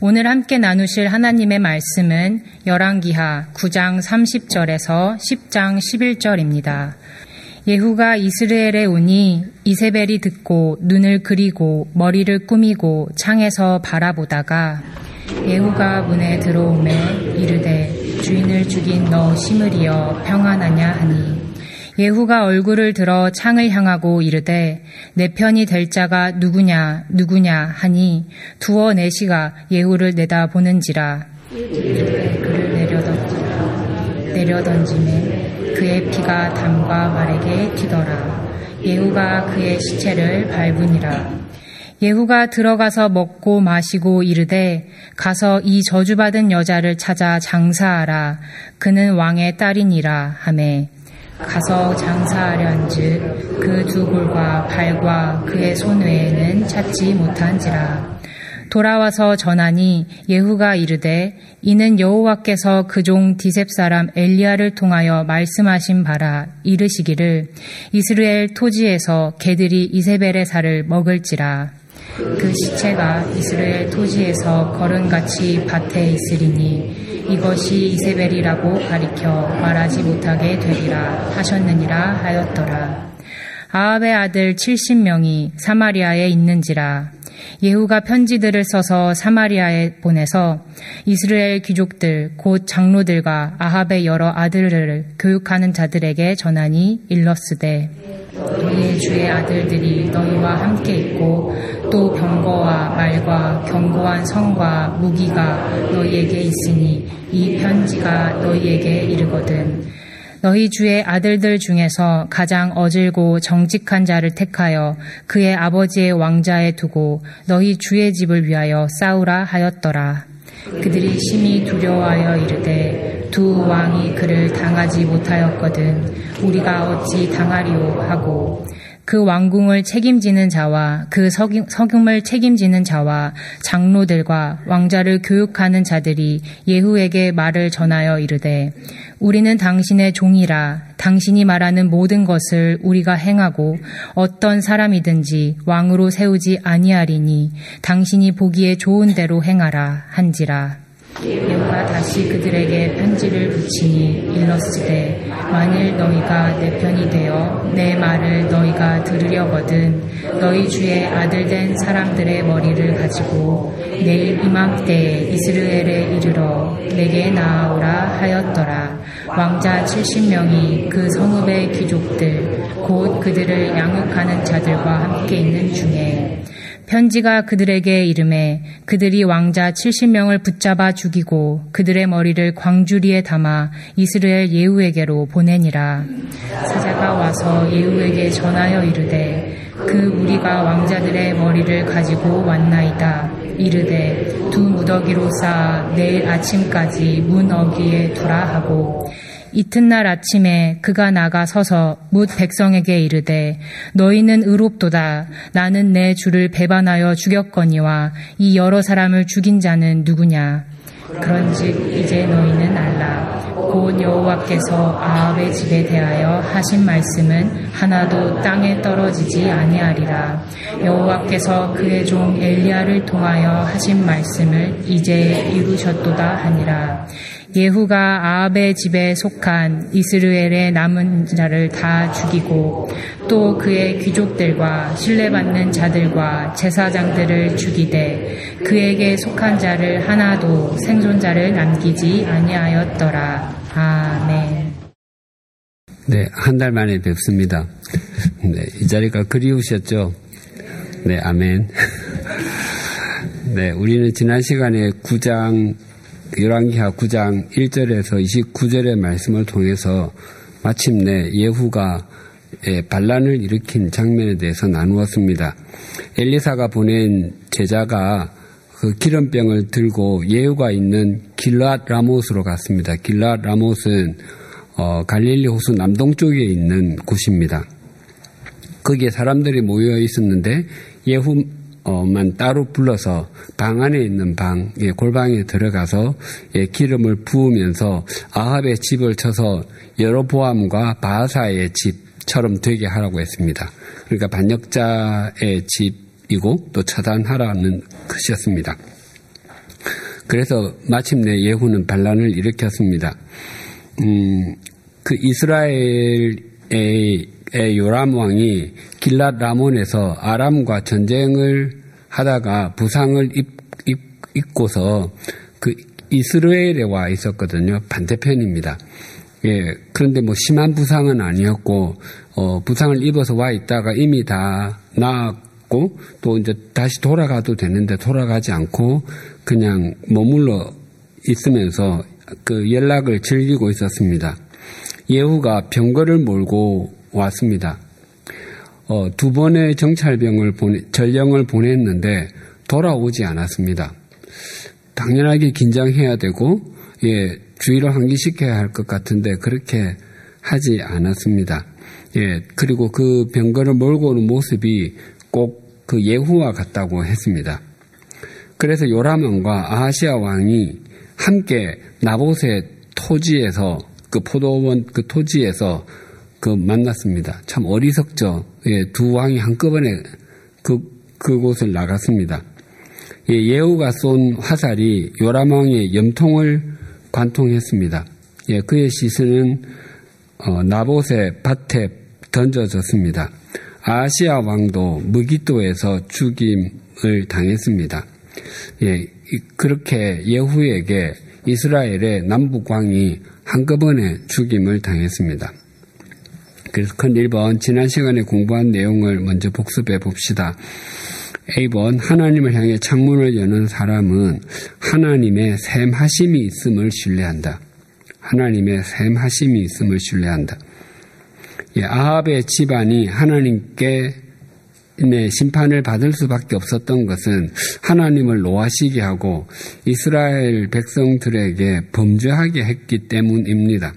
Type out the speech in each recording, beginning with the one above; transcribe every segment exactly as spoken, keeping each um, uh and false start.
오늘 함께 나누실 하나님의 말씀은 열왕기하 구 장 삼십 절에서 십 장 십일 절입니다. 예후가 이스라엘에 오니 이세벨이 듣고 눈을 그리고 머리를 꾸미고 창에서 바라보다가 예후가 문에 들어오매 이르되 주인을 죽인 너 시므리여 평안하냐 하니 예후가 얼굴을 들어 창을 향하고 이르되 내 편이 될 자가 누구냐 누구냐 하니 두어 내시가 예후를 내다보는지라 이르되 그를 내려던지라 내려던지매 그의 피가 담과 말에게 튀더라. 예후가 그의 시체를 밟으니라. 예후가 들어가서 먹고 마시고 이르되 가서 이 저주받은 여자를 찾아 장사하라. 그는 왕의 딸이니라 하매 가서 장사하련즉 그 두 볼과 발과 그의 손 외에는 찾지 못한지라. 돌아와서 전하니 예후가 이르되 이는 여호와께서 그 종 디셉 사람 엘리야를 통하여 말씀하신 바라. 이르시기를 이스라엘 토지에서 개들이 이세벨의 살을 먹을지라. 그 시체가 이스라엘 토지에서 거른같이 밭에 있으리니 이것이 이세벨이라고 가리켜 말하지 못하게 되리라 하셨느니라 하였더라. 아합의 아들 칠십 명이 사마리아에 있는지라. 예후가 편지들을 써서 사마리아에 보내서 이스라엘 귀족들 곧 장로들과 아합의 여러 아들을 교육하는 자들에게 전하니 일렀으되 너희의 주의 아들들이 너희와 함께 있고 또 병거와 말과 견고한 성과 무기가 너희에게 있으니 이 편지가 너희에게 이르거든 너희 주의 아들들 중에서 가장 어질고 정직한 자를 택하여 그의 아버지의 왕자에 두고 너희 주의 집을 위하여 싸우라 하였더라. 그들이 심히 두려워하여 이르되 두 왕이 그를 당하지 못하였거든 우리가 어찌 당하리오 하고 그 왕궁을 책임지는 자와 그 석임을 책임지는 자와 장로들과 왕자를 교육하는 자들이 예후에게 말을 전하여 이르되 우리는 당신의 종이라 당신이 말하는 모든 것을 우리가 행하고 어떤 사람이든지 왕으로 세우지 아니하리니 당신이 보기에 좋은 대로 행하라 한지라. 예후가 다시 그들에게 편지를 붙이니 일렀으되 만일 너희가 내 편이 되어 내 말을 너희가 들으려거든 너희 주의 아들된 사람들의 머리를 가지고 내일 이맘때에 이스라엘에 이르러 내게 나아오라 하였더라. 왕자 칠십 명이 그 성읍의 귀족들 곧 그들을 양육하는 자들과 함께 있는 중에 편지가 그들에게 이르매 그들이 왕자 칠십 명을 붙잡아 죽이고 그들의 머리를 광주리에 담아 이스라엘 예후에게로 보내니라. 사자가 와서 예후에게 전하여 이르되 그 우리가 왕자들의 머리를 가지고 왔나이다. 이르되 두 무더기로 쌓아 내일 아침까지 문 어귀에 두라 하고 이튿날 아침에 그가 나가 서서 뭇 백성에게 이르되 너희는 의롭도다. 나는 내 주를 배반하여 죽였거니와 이 여러 사람을 죽인 자는 누구냐. 그런즉 이제 너희는 알라. 곧 여호와께서 아합의 집에 대하여 하신 말씀은 하나도 땅에 떨어지지 아니하리라. 여호와께서 그의 종 엘리야를 통하여 하신 말씀을 이제 이루셨도다 하니라. 예후가 아합의 집에 속한 이스라엘의 남은 자를 다 죽이고 또 그의 귀족들과 신뢰받는 자들과 제사장들을 죽이되 그에게 속한 자를 하나도 생존자를 남기지 아니하였더라. 아멘. 네, 한 달 만에 뵙습니다. 네, 이 자리가 그리우셨죠? 네, 아멘. 네, 우리는 지난 시간에 구 장 열왕기하 구 장 일 절에서 이십구 절의 말씀을 통해서 마침내 예후가 반란을 일으킨 장면에 대해서 나누었습니다. 엘리사가 보낸 제자가 그 기름병을 들고 예후가 있는 길앗 라못으로 갔습니다. 길앗 라못은 어, 갈릴리 호수 남동쪽에 있는 곳입니다. 거기에 사람들이 모여 있었는데 예후 만 따로 불러서 방 안에 있는 방, 예, 골방에 들어가서 예, 기름을 부으면서 아합의 집을 쳐서 여로보암과 바하사의 집처럼 되게 하라고 했습니다. 그러니까 반역자의 집이고 또 차단하라는 것이었습니다. 그래서 마침내 예후는 반란을 일으켰습니다. 음, 그 이스라엘의 요람 왕이 길랏 라몬에서 아람과 전쟁을 하다가 부상을 입, 입, 입고서 그 이스라엘에 와 있었거든요. 반대편입니다. 예, 그런데 뭐 심한 부상은 아니었고, 어, 부상을 입어서 와 있다가 이미 다 나았고, 또 이제 다시 돌아가도 되는데 돌아가지 않고 그냥 머물러 있으면서 그 연락을 즐기고 있었습니다. 예후가 병거를 몰고 왔습니다. 어, 두 번의 정찰병을 보내, 전령을 보냈는데 돌아오지 않았습니다. 당연하게 긴장해야 되고, 예, 주의를 환기시켜야 할 것 같은데 그렇게 하지 않았습니다. 예, 그리고 그 병거를 몰고 오는 모습이 꼭 그 예후와 같다고 했습니다. 그래서 요람 왕과 아하시아 왕이 함께 나봇의 토지에서 그 포도원 그 토지에서 그 만났습니다. 참 어리석죠. 예, 두 왕이 한꺼번에 그 그곳을 나갔습니다. 예, 예후가 쏜 화살이 요람 왕의 염통을 관통했습니다. 예, 그의 시신은 어, 나봇의 밭에 던져졌습니다. 아하시아 왕도 무기또에서 죽임을 당했습니다. 예, 그렇게 예후에게 이스라엘의 남북 왕이 한꺼번에 죽임을 당했습니다. 그래서 큰 일 번 지난 시간에 공부한 내용을 먼저 복습해 봅시다. 에이 번 하나님을 향해 창문을 여는 사람은 하나님의 샘하심이 있음을 신뢰한다. 하나님의 샘하심이 있음을 신뢰한다. 예, 아합의 집안이 하나님께 심판을 받을 수밖에 없었던 것은 하나님을 노하시게 하고 이스라엘 백성들에게 범죄하게 했기 때문입니다.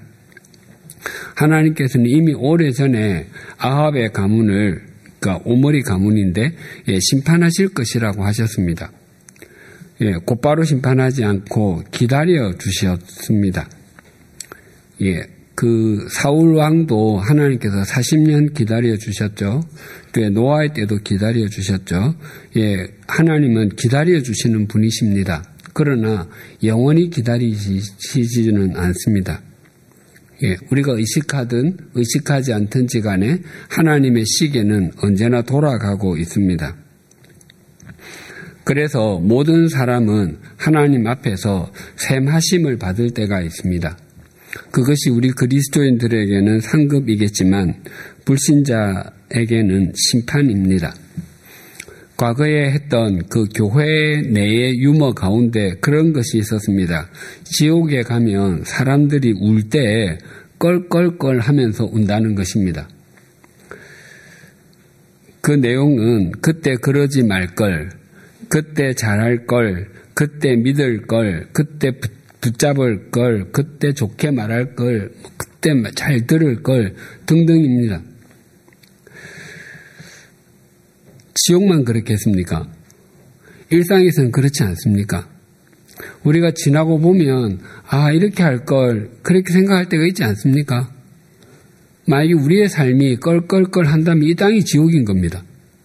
하나님께서는 이미 오래전에 아합의 가문을, 그러니까 오므리 가문인데, 예, 심판하실 것이라고 하셨습니다. 예, 곧바로 심판하지 않고 기다려 주셨습니다. 예, 그 사울 왕도 하나님께서 사십 년 기다려 주셨죠. 또 노아의 때도 기다려 주셨죠. 예, 하나님은 기다려 주시는 분이십니다. 그러나 영원히 기다리시지는 않습니다. 예, 우리가 의식하든 의식하지 않든지 간에 하나님의 시계는 언제나 돌아가고 있습니다. 그래서 모든 사람은 하나님 앞에서 샘하심을 받을 때가 있습니다. 그것이 우리 그리스도인들에게는 상급이겠지만 불신자에게는 심판입니다. 과거에 했던 그 교회 내의 유머 가운데 그런 것이 있었습니다. 지옥에 가면 사람들이 울 때 껄껄껄 하면서 운다는 것입니다. 그 내용은 그때 그러지 말 걸, 그때 잘할 걸, 그때 믿을 걸, 그때 붙잡을 걸, 그때 좋게 말할 걸, 그때 잘 들을 걸 등등입니다. 지옥만 그렇겠습니까? 일상에서는 그렇지 않습니까? 우리가 지나고 보면 아 이렇게 할 걸 그렇게 생각할 때가 있지 않습니까? 만약에 우리의 삶이 껄껄껄 한다면 이 땅이 지옥인 겁니다.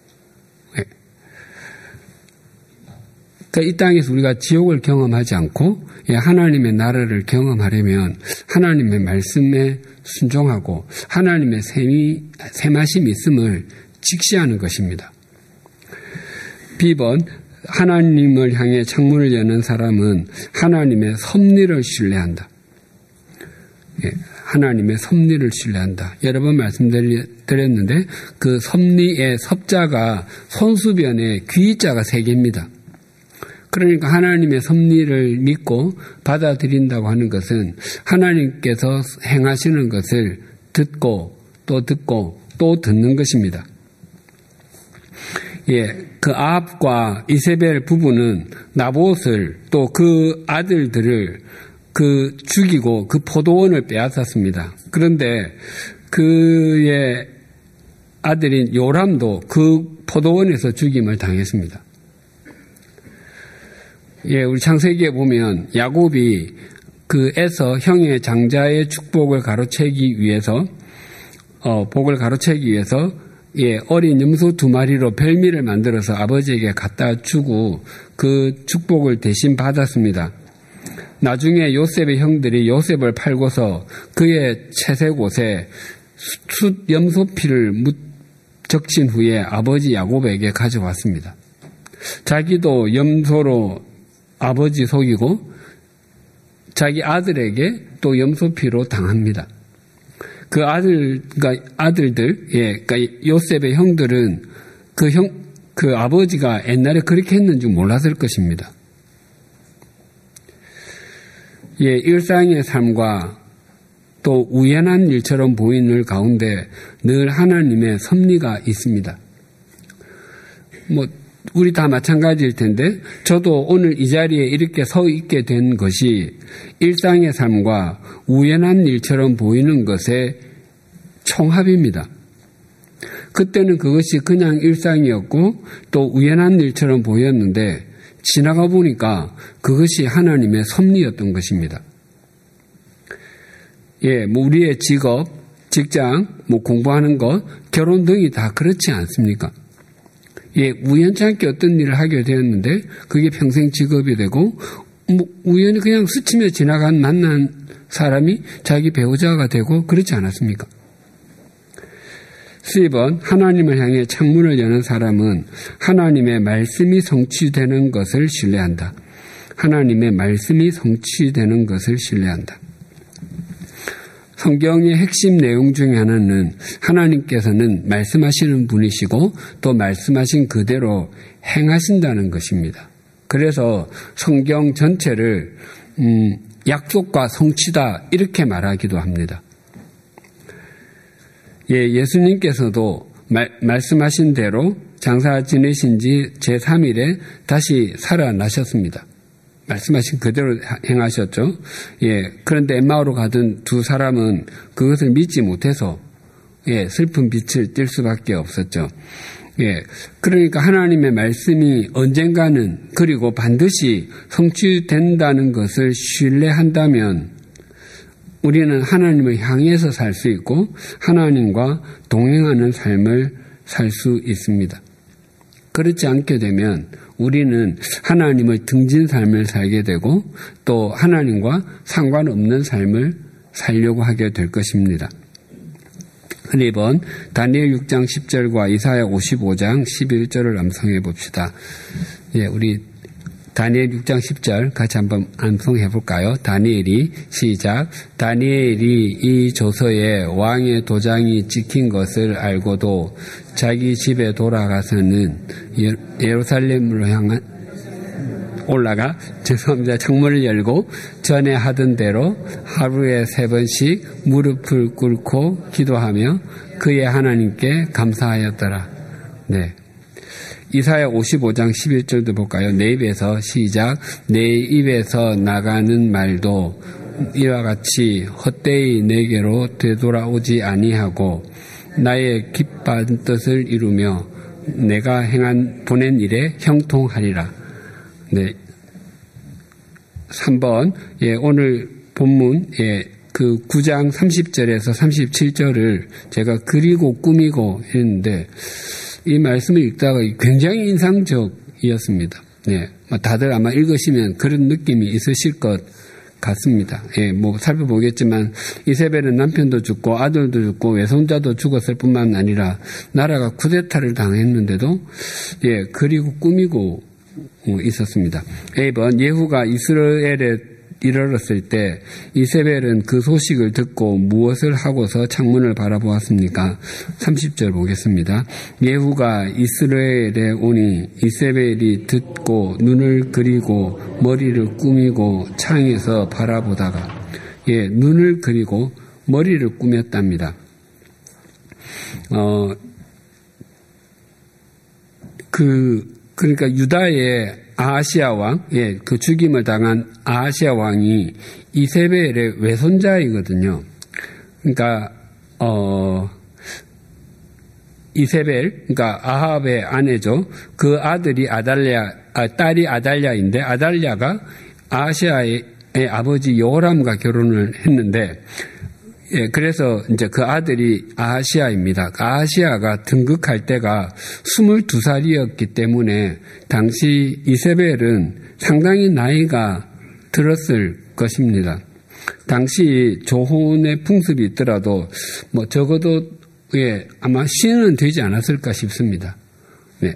그러니까 이 땅에서 우리가 지옥을 경험하지 않고 하나님의 나라를 경험하려면 하나님의 말씀에 순종하고 하나님의 샘이, 샘하심이 있음을 직시하는 것입니다. 비 번 하나님을 향해 창문을 여는 사람은 하나님의 섭리를 신뢰한다. 예, 하나님의 섭리를 신뢰한다. 여러 번 말씀드렸는데 그 섭리의 섭자가 손수변에 귀자가 세 개입니다. 그러니까 하나님의 섭리를 믿고 받아들인다고 하는 것은 하나님께서 행하시는 것을 듣고 또 듣고 또 듣는 것입니다. 예, 그 아합과 이세벨 부부는 나봇을 또 그 아들들을 그 죽이고 그 포도원을 빼앗았습니다. 그런데 그의 아들인 요람도 그 포도원에서 죽임을 당했습니다. 예, 우리 창세기에 보면 야곱이 그 에서 형의 장자의 축복을 가로채기 위해서 어, 복을 가로채기 위해서 예, 어린 염소 두 마리로 별미를 만들어서 아버지에게 갖다 주고 그 축복을 대신 받았습니다. 나중에 요셉의 형들이 요셉을 팔고서 그의 채색옷에 숫 염소피를 적신 후에 아버지 야곱에게 가져왔습니다. 자기도 염소로 아버지 속이고 자기 아들에게 또 염소피로 당합니다. 그 아들, 그러니까 아들들, 예, 그러니까 요셉의 형들은 그 형, 그 아버지가 옛날에 그렇게 했는지 몰랐을 것입니다. 예, 일상의 삶과 또 우연한 일처럼 보이는 가운데 늘 하나님의 섭리가 있습니다. 뭐, 우리 다 마찬가지일 텐데, 저도 오늘 이 자리에 이렇게 서 있게 된 것이 일상의 삶과 우연한 일처럼 보이는 것의 총합입니다. 그때는 그것이 그냥 일상이었고 또 우연한 일처럼 보였는데 지나가 보니까 그것이 하나님의 섭리였던 것입니다. 예, 뭐 우리의 직업, 직장, 뭐 공부하는 것, 결혼 등이 다 그렇지 않습니까? 예, 우연찮게 어떤 일을 하게 되었는데 그게 평생 직업이 되고 뭐 우연히 그냥 스치며 지나간 만난 사람이 자기 배우자가 되고 그렇지 않았습니까? 십 번 하나님을 향해 창문을 여는 사람은 하나님의 말씀이 성취되는 것을 신뢰한다. 하나님의 말씀이 성취되는 것을 신뢰한다. 성경의 핵심 내용 중에 하나는 하나님께서는 말씀하시는 분이시고 또 말씀하신 그대로 행하신다는 것입니다. 그래서 성경 전체를 음, 약속과 성취다 이렇게 말하기도 합니다. 예, 예수님께서도 말, 말씀하신 대로 장사 지내신 지 제삼 일에 다시 살아나셨습니다. 말씀하신 그대로 행하셨죠. 예, 그런데 엠마오로 가던 두 사람은 그것을 믿지 못해서 예, 슬픈 빛을 띌 수밖에 없었죠. 예, 그러니까 하나님의 말씀이 언젠가는 그리고 반드시 성취된다는 것을 신뢰한다면 우리는 하나님을 향해서 살 수 있고 하나님과 동행하는 삶을 살 수 있습니다. 그렇지 않게 되면 우리는 하나님을 등진 삶을 살게 되고 또 하나님과 상관없는 삶을 살려고 하게 될 것입니다. 일 번 다니엘 육 장 십 절과 이사야 오십오 장 십일 절을 암송해 봅시다. 예, 우리 다니엘 육 장 십 절 같이 한번 암송해 볼까요? 다니엘이 시작. 다니엘이 이 조서에 왕의 도장이 찍힌 것을 알고도 자기 집에 돌아가서는 예루살렘으로 향한 올라가 죄송합니다. 창문을 열고 전에 하던 대로 하루에 세 번씩 무릎을 꿇고 기도하며 그의 하나님께 감사하였더라. 네. 이사야 오십오 장 십일 절도 볼까요? 내 입에서 시작. 내 입에서 나가는 말도 이와 같이 헛되이 내게로 되돌아오지 아니하고 나의 기뻐한 뜻을 이루며 내가 행한 보낸 일에 형통하리라. 네. 삼 번 예, 오늘 본문 예, 그 구 장 삼십 절에서 삼십칠 절을 제가 그리고 꾸미고 했는데 이 말씀을 읽다가 굉장히 인상적이었습니다. 네, 다들 아마 읽으시면 그런 느낌이 있으실 것 같습니다. 예, 뭐 살펴보겠지만 이세벨은 남편도 죽고 아들도 죽고 외손자도 죽었을 뿐만 아니라 나라가 쿠데타를 당했는데도 예, 그리고 꾸미고 있었습니다. 일 번 예후가 이스라엘에 이르렀을 때 이세벨은 그 소식을 듣고 무엇을 하고서 창문을 바라보았습니까? 삼십 절 보겠습니다. 예후가 이스라엘에 오니 이세벨이 듣고 눈을 그리고 머리를 꾸미고 창에서 바라보다가 예, 눈을 그리고 머리를 꾸몄답니다. 어, 그 그러니까 유다의 아하시아 왕, 예, 그 죽임을 당한 아하시아 왕이 이세벨의 외손자이거든요. 그러니까 어, 이세벨, 그러니까 아합의 아내죠. 그 아들이 아달랴, 아, 딸이 아달랴인데 아달랴가 아하시아의 아버지 여호람과 결혼을 했는데, 예, 그래서 이제 그 아들이 아하시아입니다. 아하시아가 등극할 때가 스물두 살이었기 때문에 당시 이세벨은 상당히 나이가 들었을 것입니다. 당시 조혼의 풍습이 있더라도 뭐 적어도 예, 아마 시는 되지 않았을까 싶습니다. 네.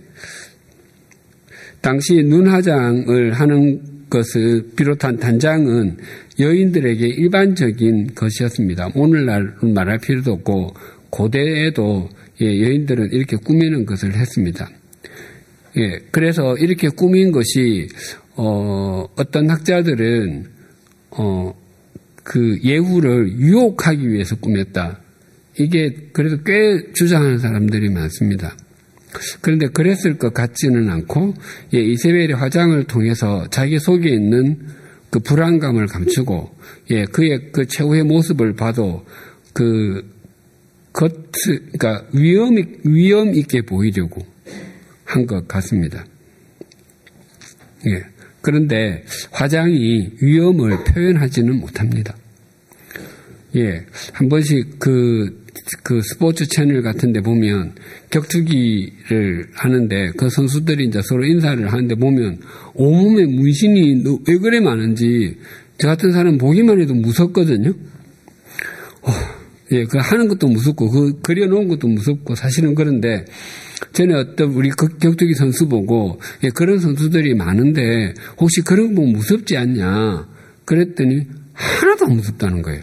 당시 눈화장을 하는 것을 비롯한 단장은 여인들에게 일반적인 것이었습니다. 오늘날 말할 필요도 없고 고대에도 예, 여인들은 이렇게 꾸미는 것을 했습니다. 예, 그래서 이렇게 꾸민 것이 어, 어떤 학자들은 어, 그 예후를 유혹하기 위해서 꾸몄다. 이게 그래도 꽤 주장하는 사람들이 많습니다. 그런데 그랬을 것 같지는 않고 예, 이세벨이 화장을 통해서 자기 속에 있는 그 불안감을 감추고 예, 그의 그 최후의 모습을 봐도 그 겉, 그러니까 위험, 위험 있게 보이려고 한 것 같습니다. 예. 그런데 화장이 위험을 표현하지는 못합니다. 예. 한 번씩 그, 그 스포츠 채널 같은 데 보면 격투기를 하는데 그 선수들이 이제 서로 인사를 하는데 보면 온몸에 문신이 왜 그래 많은지 저 같은 사람 보기만 해도 무섭거든요. 어, 예, 그 하는 것도 무섭고 그 그려놓은 것도 무섭고 사실은 그런데 전에 어떤 우리 격투기 선수 보고 예, 그런 선수들이 많은데 혹시 그런 거 보면 무섭지 않냐 그랬더니 하나도 안 무섭다는 거예요.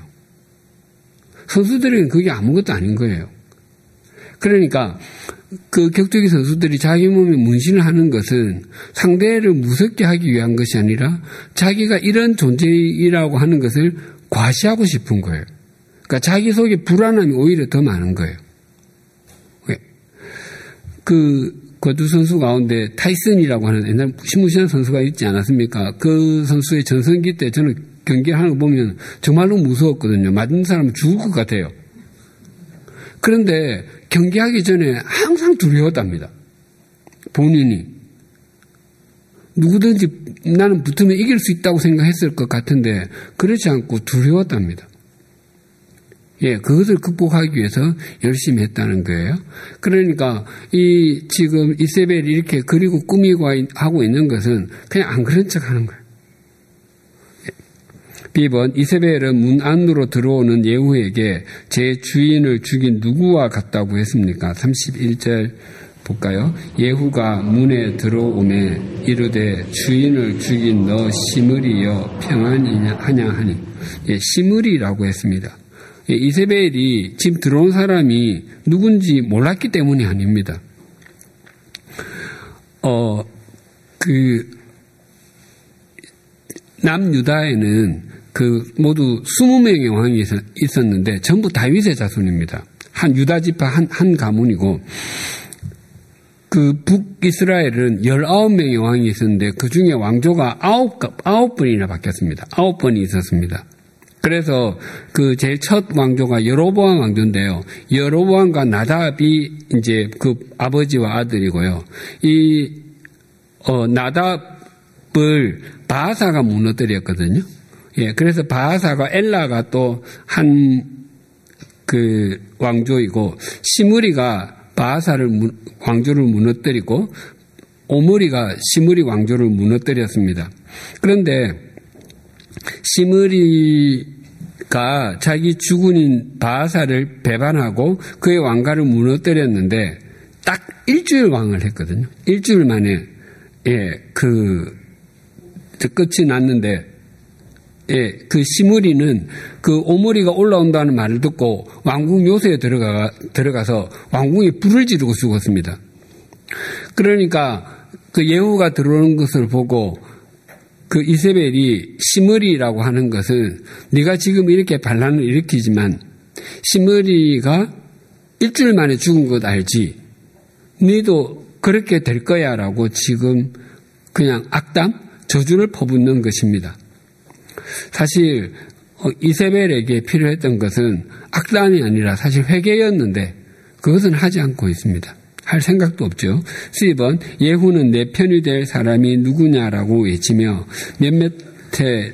선수들은 그게 아무것도 아닌 거예요. 그러니까 그 격투기 선수들이 자기 몸에 문신을 하는 것은 상대를 무섭게 하기 위한 것이 아니라 자기가 이런 존재이라고 하는 것을 과시하고 싶은 거예요. 그러니까 자기 속에 불안함이 오히려 더 많은 거예요. 왜? 그 거두 선수 가운데 타이슨이라고 하는 옛날 무시무시한 선수가 있지 않았습니까? 그 선수의 전성기 때 저는 경기를 하는 거 보면 정말로 무서웠거든요. 맞은 사람은 죽을 것 같아요. 그런데 경기하기 전에 항상 두려웠답니다. 본인이. 누구든지 나는 붙으면 이길 수 있다고 생각했을 것 같은데 그렇지 않고 두려웠답니다. 예, 그것을 극복하기 위해서 열심히 했다는 거예요. 그러니까 이 지금 이세벨이 이렇게 그리고 꾸미고 하고 있는 것은 그냥 안 그런 척 하는 거예요. 비 번 이세벨은 문 안으로 들어오는 예후에게 제 주인을 죽인 누구와 같다고 했습니까? 삼십일 절 볼까요? 예후가 문에 들어오매 이르되 주인을 죽인 너 시므리여 평안이냐 하냐 하니 예, 시므리라고 했습니다. 예, 이세벨이 지금 들어온 사람이 누군지 몰랐기 때문이 아닙니다. 어, 그 남유다에는 그 모두 스무 명의 왕이 있었는데 전부 다윗의 자손입니다. 한 유다 지파 한, 한 가문이고 그 북이스라엘은 열아홉 명의 왕이 있었는데 그 중에 왕조가 아홉, 아홉 번이나 바뀌었습니다. 아홉 번이 있었습니다. 그래서 그 제일 첫 왕조가 여로보암 왕조인데요. 여로보암과 나답이 이제 그 아버지와 아들이고요. 이, 어, 나답을 바하사가 무너뜨렸거든요. 예, 그래서 바하사가 엘라가 또 한 그 왕조이고 시므리가 바하사를 왕조를 무너뜨리고 오므리가 시므리 왕조를 무너뜨렸습니다. 그런데 시므리가 자기 주군인 바하사를 배반하고 그의 왕가를 무너뜨렸는데 딱 일주일 왕을 했거든요. 일주일 만에 예, 그 끝이 났는데 예, 그 시므리는 그 오므리가 올라온다는 말을 듣고 왕궁 요새에 들어가, 들어가서 왕궁에 불을 지르고 죽었습니다. 그러니까 그 예후가 들어오는 것을 보고 그 이세벨이 시므리라고 하는 것은 네가 지금 이렇게 반란을 일으키지만 시므리가 일주일 만에 죽은 것 알지? 너도 그렇게 될 거야 라고 지금 그냥 악담, 저주를 퍼붓는 것입니다. 사실 이세벨에게 필요했던 것은 악담이 아니라 사실 회개였는데 그것은 하지 않고 있습니다. 할 생각도 없죠. 십 번 예후는 내 편이 될 사람이 누구냐라고 외치며 몇몇의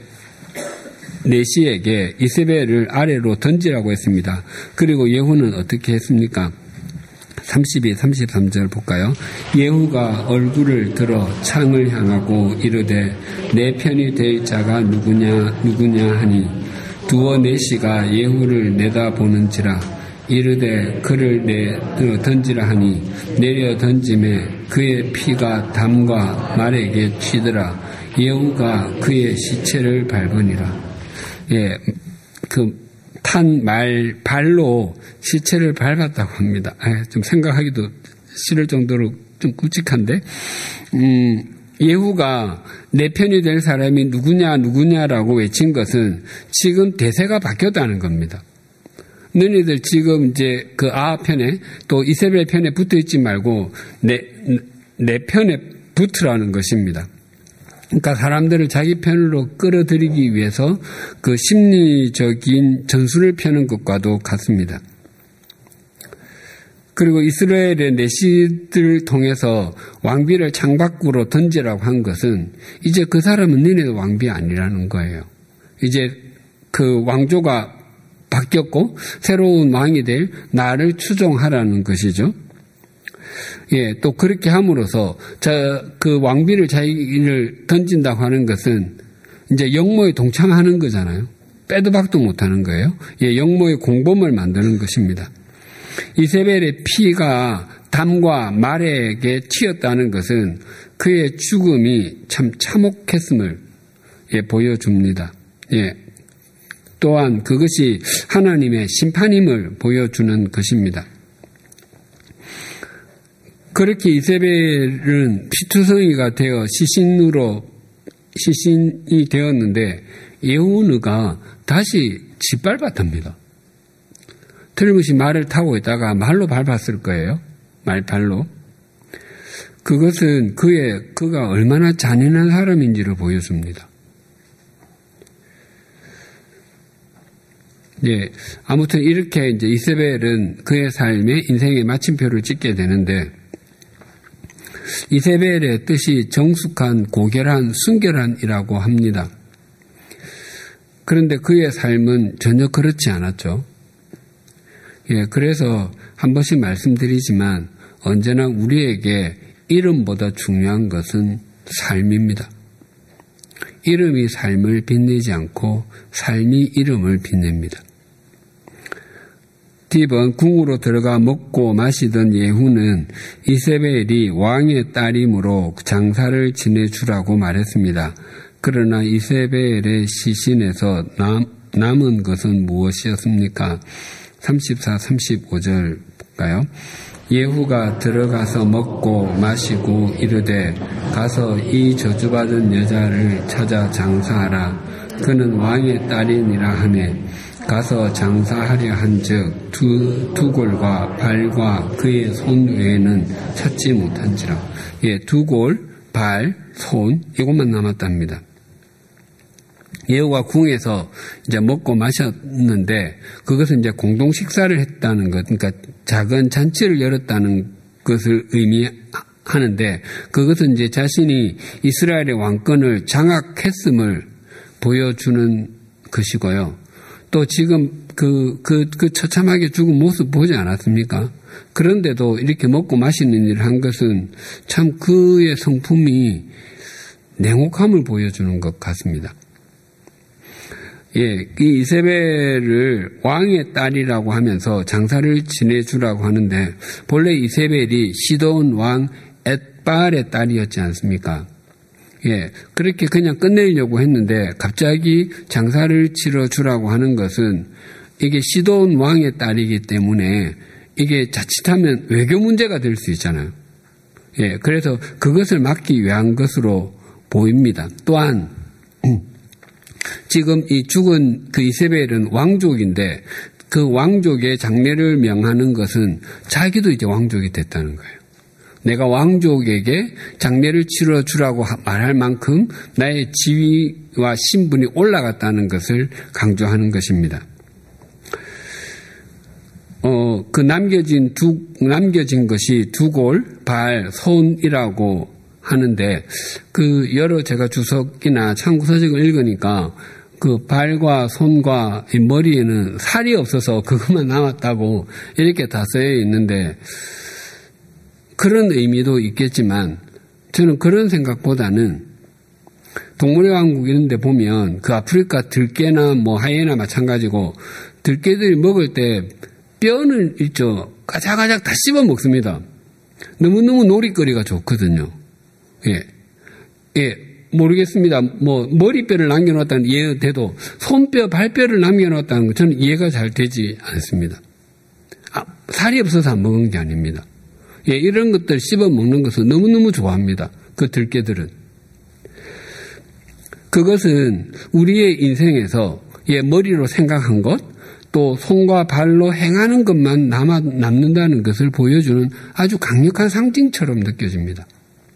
내시에게 이세벨을 아래로 던지라고 했습니다. 그리고 예후는 어떻게 했습니까? 삼십이, 삼십삼 절 볼까요? 예후가 얼굴을 들어 창을 향하고 이르되 내 편이 될 자가 누구냐 누구냐 하니 두어 넷이가 예후를 내다보는지라 이르되 그를 내 던지라 하니 내려 던짐에 그의 피가 담과 말에게 튀더라. 예후가 그의 시체를 밟으니라. 예, 그 탄 말 발로 시체를 밟았다고 합니다. 아, 좀 생각하기도 싫을 정도로 좀 굵직한데, 음, 예후가 내 편이 될 사람이 누구냐 누구냐라고 외친 것은 지금 대세가 바뀌었다는 겁니다. 너희들 지금 이제 그 아합 편에 또 이세벨 편에 붙어 있지 말고 내, 내 편에 붙으라는 것입니다. 그러니까 사람들을 자기 편으로 끌어들이기 위해서 그 심리적인 전술을 펴는 것과도 같습니다. 그리고 이스라엘의 내시들을 통해서 왕비를 창밖으로 던지라고 한 것은 이제 그 사람은 너네도 왕비 아니라는 거예요. 이제 그 왕조가 바뀌었고 새로운 왕이 될 나를 추종하라는 것이죠. 예, 또 그렇게 함으로써 저 그 왕비를 자기를 던진다고 하는 것은 이제 역모에 동참하는 거잖아요. 빼도 박도 못하는 거예요. 예, 역모의 공범을 만드는 것입니다. 이세벨의 피가 담과 말에게 튀었다는 것은 그의 죽음이 참 참혹했음을 예, 보여줍니다. 예, 또한 그것이 하나님의 심판임을 보여주는 것입니다. 그렇게 이세벨은 피투성이가 되어 시신으로 시신이 되었는데 예후느가 다시 짓밟았답니다. 틀림없이 말을 타고 있다가 말로 밟았을 거예요. 말발로. 그것은 그의 그가 얼마나 잔인한 사람인지를 보여줍니다. 예, 아무튼 이렇게 이제 이세벨은 그의 삶에 인생의 마침표를 찍게 되는데 이세벨의 뜻이 정숙한, 고결한, 순결한이라고 합니다. 그런데 그의 삶은 전혀 그렇지 않았죠. 예, 그래서 한 번씩 말씀드리지만 언제나 우리에게 이름보다 중요한 것은 삶입니다. 이름이 삶을 빛내지 않고 삶이 이름을 빛냅니다. 딥은 궁으로 들어가 먹고 마시던 예후는 이세벨이 왕의 딸이므로 장사를 지내주라고 말했습니다. 그러나 이세벨의 시신에서 남, 남은 것은 무엇이었습니까? 삼십사, 삼십오 절 볼까요? 예후가 들어가서 먹고 마시고 이르되 가서 이 저주받은 여자를 찾아 장사하라. 그는 왕의 딸이니라 하매 가서 장사하려 한즉 두, 두 골과 발과 그의 손 외에는 찾지 못한지라. 예, 두 골, 발, 손 이것만 남았답니다. 예후가 궁에서 이제 먹고 마셨는데 그것은 이제 공동 식사를 했다는 것, 그러니까 작은 잔치를 열었다는 것을 의미하는데 그것은 이제 자신이 이스라엘의 왕권을 장악했음을 보여주는 것이고요. 또 지금 그, 그, 그 처참하게 죽은 모습 보지 않았습니까? 그런데도 이렇게 먹고 마시는 일을 한 것은 참 그의 성품이 냉혹함을 보여주는 것 같습니다. 예, 이 이세벨을 왕의 딸이라고 하면서 장사를 지내주라고 하는데 본래 이세벨이 시돈 왕 엣발의 딸이었지 않습니까? 예, 그렇게 그냥 끝내려고 했는데 갑자기 장사를 치러주라고 하는 것은 이게 시돈 왕의 딸이기 때문에 이게 자칫하면 외교 문제가 될 수 있잖아요. 예, 그래서 그것을 막기 위한 것으로 보입니다. 또한 지금 이 죽은 그 이세벨은 왕족인데 그 왕족의 장례를 명하는 것은 자기도 이제 왕족이 됐다는 거예요. 내가 왕족에게 장례를 치러주라고 말할 만큼 나의 지위와 신분이 올라갔다는 것을 강조하는 것입니다. 어, 그 남겨진 두, 남겨진 것이 두 골, 발, 손이라고 하는데 그 여러 제가 주석이나 참고서적을 읽으니까 그 발과 손과 머리에는 살이 없어서 그것만 남았다고 이렇게 다 쓰여 있는데 그런 의미도 있겠지만 저는 그런 생각보다는 동물의 왕국 이런 데 보면 그 아프리카 들깨나 뭐 하이에나 마찬가지고 들깨들이 먹을 때 뼈는 있죠. 가작가작 다 씹어 먹습니다. 너무너무 놀이거리가 좋거든요. 예. 예. 모르겠습니다. 뭐, 머리뼈를 남겨놓았다는 이해가 돼도 손뼈, 발뼈를 남겨놓았다는 거 저는 이해가 잘 되지 않습니다. 아, 살이 없어서 안 먹은 게 아닙니다. 예, 이런 것들 씹어 먹는 것을 너무너무 좋아합니다. 그 들깨들은. 그것은 우리의 인생에서 예, 머리로 생각한 것, 또 손과 발로 행하는 것만 남아, 남는다는 것을 보여주는 아주 강력한 상징처럼 느껴집니다.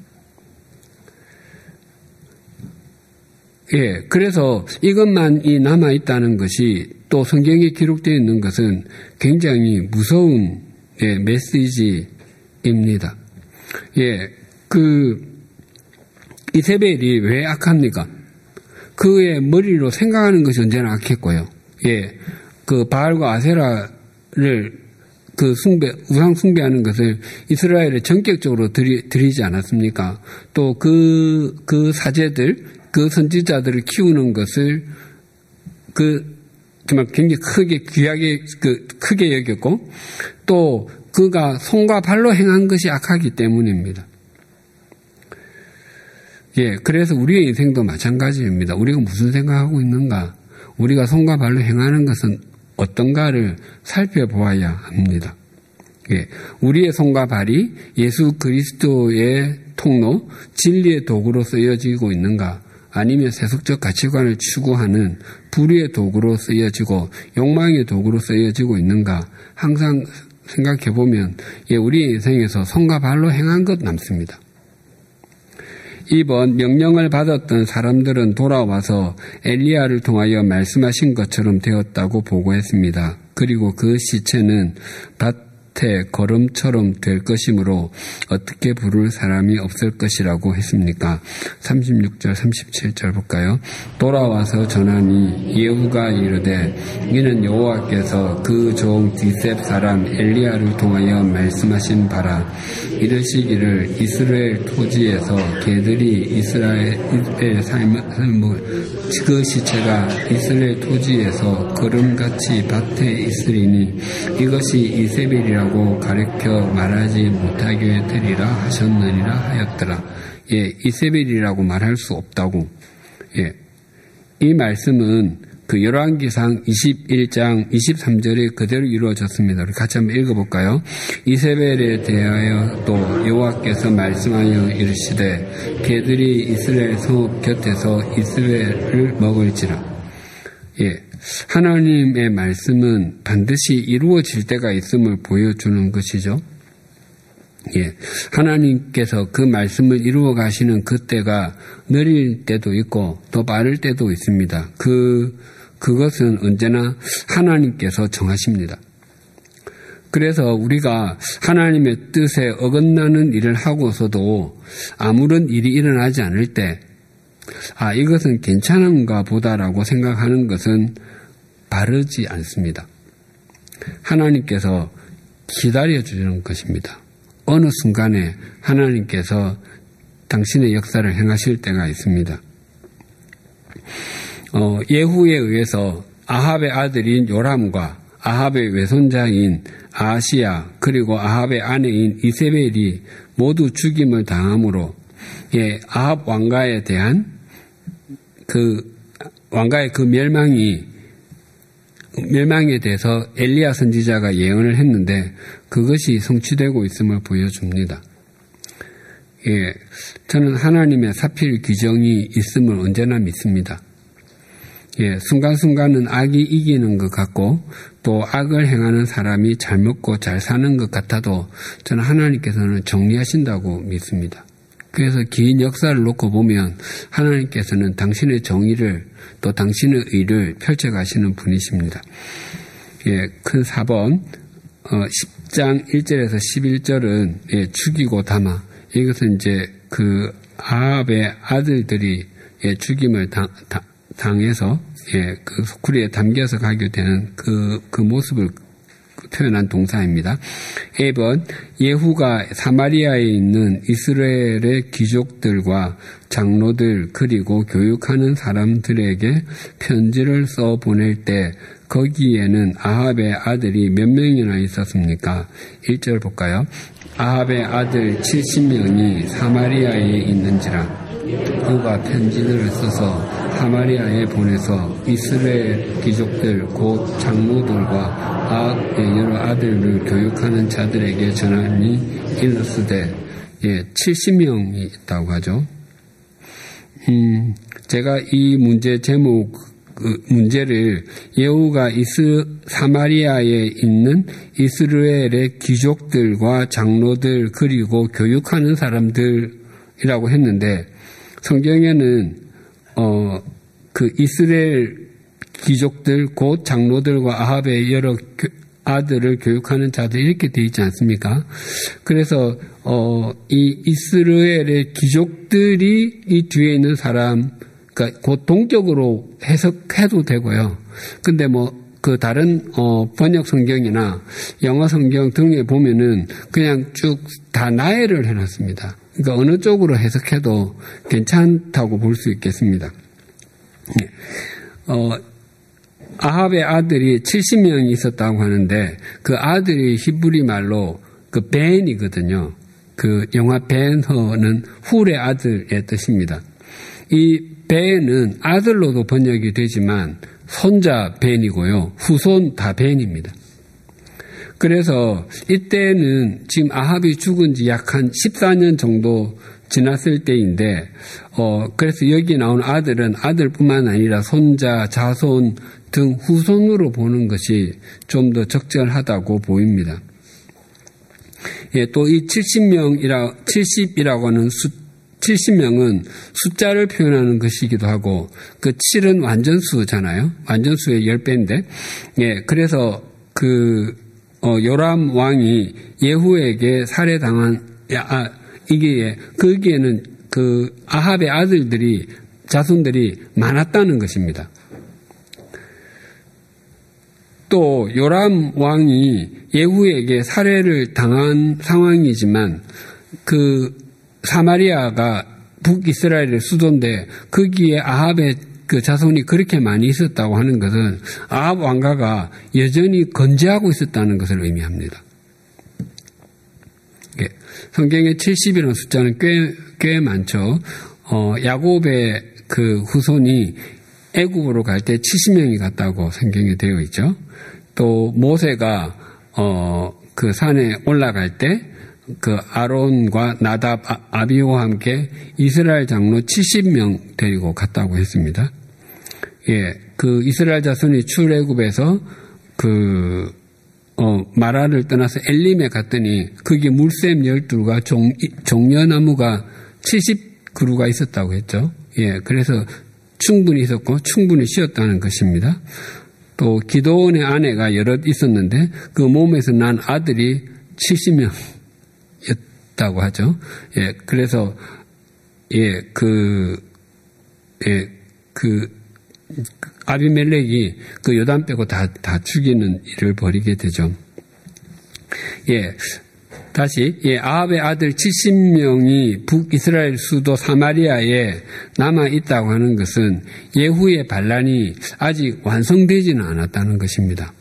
예, 그래서 이것만이 남아있다는 것이 또 성경에 기록되어 있는 것은 굉장히 무서운 예, 메시지입니다. 예, 그 이세벨이 왜 악합니까? 그의 머리로 생각하는 것이 언제나 악했고요. 예, 그 바알과 아세라를 그 숭배, 우상 숭배하는 것을 이스라엘에 전격적으로 들이, 들이지 않았습니까? 또 그, 그 사제들, 그 선지자들을 키우는 것을 그 정말 굉장히 크게 귀하게 그 크게 여겼고 또 그가 손과 발로 행한 것이 악하기 때문입니다. 예, 그래서 우리의 인생도 마찬가지입니다. 우리가 무슨 생각하고 있는가? 우리가 손과 발로 행하는 것은 어떤가를 살펴보아야 합니다. 예, 우리의 손과 발이 예수 그리스도의 통로, 진리의 도구로 쓰여지고 있는가? 아니면 세속적 가치관을 추구하는 불의의 도구로 쓰여지고 욕망의 도구로 쓰여지고 있는가? 항상 생각해보면 예, 우리의 인생에서 손과 발로 행한 것 남습니다. 이번 명령을 받았던 사람들은 돌아와서 엘리야를 통하여 말씀하신 것처럼 되었다고 보고했습니다. 그리고 그 시체는 밭에 거름처럼 될 것이므로 어떻게 부를 사람이 없을 것이라고 했습니까? 삼십육 절 삼십칠 절 볼까요? 돌아와서 전하니 예후가 이르되 이는 여호와께서 그 종 디셉 사람 엘리야를 통하여 말씀하신 바라. 이르시기를 이스라엘 토지에서 개들이 이스라엘의 삶을 그 시체가 이스라엘 토지에서 거름같이 밭에 있으리니 이것이 이세벨이라고 가르쳐 말하지 못하게 되리라 하셨느니라 하였더라. 예, 이세벨이라고 말할 수 없다고. 예, 이 말씀은 그 열왕기상 이십일 장 이십삼 절에 그대로 이루어졌습니다. 우리 같이 한번 읽어볼까요? 이세벨에 대하여 또 여호와께서 말씀하여 이르시되 개들이 이스라엘 성읍 곁에서 이스라엘을 먹을지라. 예, 하나님의 말씀은 반드시 이루어질 때가 있음을 보여주는 것이죠. 예, 하나님께서 그 말씀을 이루어 가시는 그때가 느릴 때도 있고 또 빠를 때도 있습니다. 그 그것은 언제나 하나님께서 정하십니다. 그래서 우리가 하나님의 뜻에 어긋나는 일을 하고서도 아무런 일이 일어나지 않을 때, 아, 이것은 괜찮은가 보다라고 생각하는 것은 바르지 않습니다. 하나님께서 기다려주는 것입니다. 어느 순간에 하나님께서 당신의 역사를 행하실 때가 있습니다. 어, 예후에 의해서 아합의 아들인 요람과 아합의 외손자인 아하시야 그리고 아합의 아내인 이세벨이 모두 죽임을 당함으로 예, 아합 왕가에 대한 그 왕가의 그 멸망이 멸망에 대해서 엘리야 선지자가 예언을 했는데 그것이 성취되고 있음을 보여줍니다. 예, 저는 하나님의 사필 규정이 있음을 언제나 믿습니다. 예, 순간순간은 악이 이기는 것 같고 또 악을 행하는 사람이 잘 먹고 잘 사는 것 같아도 저는 하나님께서는 정리하신다고 믿습니다. 그래서 긴 역사를 놓고 보면 하나님께서는 당신의 정의를 또 당신의 의를 펼쳐가시는 분이십니다. 예, 큰 사 번 어, 십 장 일 절에서 십일 절은 예, 죽이고 담아 이것은 이제 그 아합의 아들들이 예, 죽임을 당, 당 당해서 예, 그 소쿠리에 담겨서 가게 되는 그, 그 모습을 표현한 동사입니다. 일 번, 예후가 사마리아에 있는 이스라엘의 귀족들과 장로들 그리고 교육하는 사람들에게 편지를 써 보낼 때 거기에는 아합의 아들이 몇 명이나 있었습니까? 일 절 볼까요? 아합의 아들 칠십 명이 사마리아에 있는지라. 그가 편지를 써서 사마리아에 보내서 이스라엘 귀족들 곧 장로들과 아합의 여러 아들을 교육하는 자들에게 전하니 일렀으되, 예, 칠십 명이 있다고 하죠. 음, 제가 이 문제 제목, 그 문제를 예후가 이스, 사마리아에 있는 이스라엘의 귀족들과 장로들 그리고 교육하는 사람들이라고 했는데, 성경에는 어, 그 이스라엘 귀족들 곧 장로들과 아합의 여러 교, 아들을 교육하는 자들 이렇게 되어 있지 않습니까? 그래서 어, 이 이스라엘의 귀족들이 이 뒤에 있는 사람, 그러니까 곧 동격으로 해석해도 되고요. 근데 뭐 그 다른 어, 번역 성경이나 영어 성경 등에 보면은 그냥 쭉 다 나열을 해놨습니다. 그러니까 어느 쪽으로 해석해도 괜찮다고 볼 수 있겠습니다. 어, 아합의 아들이 칠십 명이 있었다고 하는데 그 아들이 히브리 말로 그 벤이거든요. 그 영화 벤허는 훌의 아들의 뜻입니다. 이 벤은 아들로도 번역이 되지만 손자 벤이고요. 후손 다 벤입니다. 그래서 이때는 지금 아합이 죽은 지 약 한 십사 년 정도 지났을 때인데, 어, 그래서 여기 나온 아들은 아들뿐만 아니라 손자, 자손 등 후손으로 보는 것이 좀 더 적절하다고 보입니다. 예, 또 이 칠십 명이라, 칠십이라고 하는 수, 칠십 명은 숫자를 표현하는 것이기도 하고, 그 칠은 완전수잖아요. 완전수의 십 배인데, 예, 그래서 그, 어, 요람 왕이 예후에게 살해당한, 아, 이게, 거기에는 그 아합의 아들들이, 자손들이 많았다는 것입니다. 또, 요람 왕이 예후에게 살해를 당한 상황이지만, 그, 사마리아가 북이스라엘의 수도인데, 거기에 아합의 그 자손이 그렇게 많이 있었다고 하는 것은 아합 왕가가 여전히 건재하고 있었다는 것을 의미합니다. 예, 성경에 칠십이라는 숫자는 꽤, 꽤 많죠. 어, 야곱의 그 후손이 애굽으로 갈 때 칠십 명이 갔다고 성경에 되어 있죠. 또 모세가 어, 그 산에 올라갈 때 그 아론과 나답, 아비오와 함께 이스라엘 장로 칠십 명 데리고 갔다고 했습니다. 예, 그 이스라엘 자손이 출애굽에서 그 어, 마라를 떠나서 엘림에 갔더니 거기 물샘 열둘과 종, 종려나무가 칠십 그루가 있었다고 했죠. 예, 그래서 충분히 있었고 충분히 쉬었다는 것입니다. 또 기도원의 아내가 여럿 있었는데 그 몸에서 난 아들이 칠십 명이었다고 하죠. 예, 그래서 예, 그 예, 그 아비멜렉이 그 요단 빼고 다, 다 죽이는 일을 벌이게 되죠. 예. 다시, 예, 아합의 아들 칠십 명이 북이스라엘 수도 사마리아에 남아 있다고 하는 것은 예후의 반란이 아직 완성되지는 않았다는 것입니다.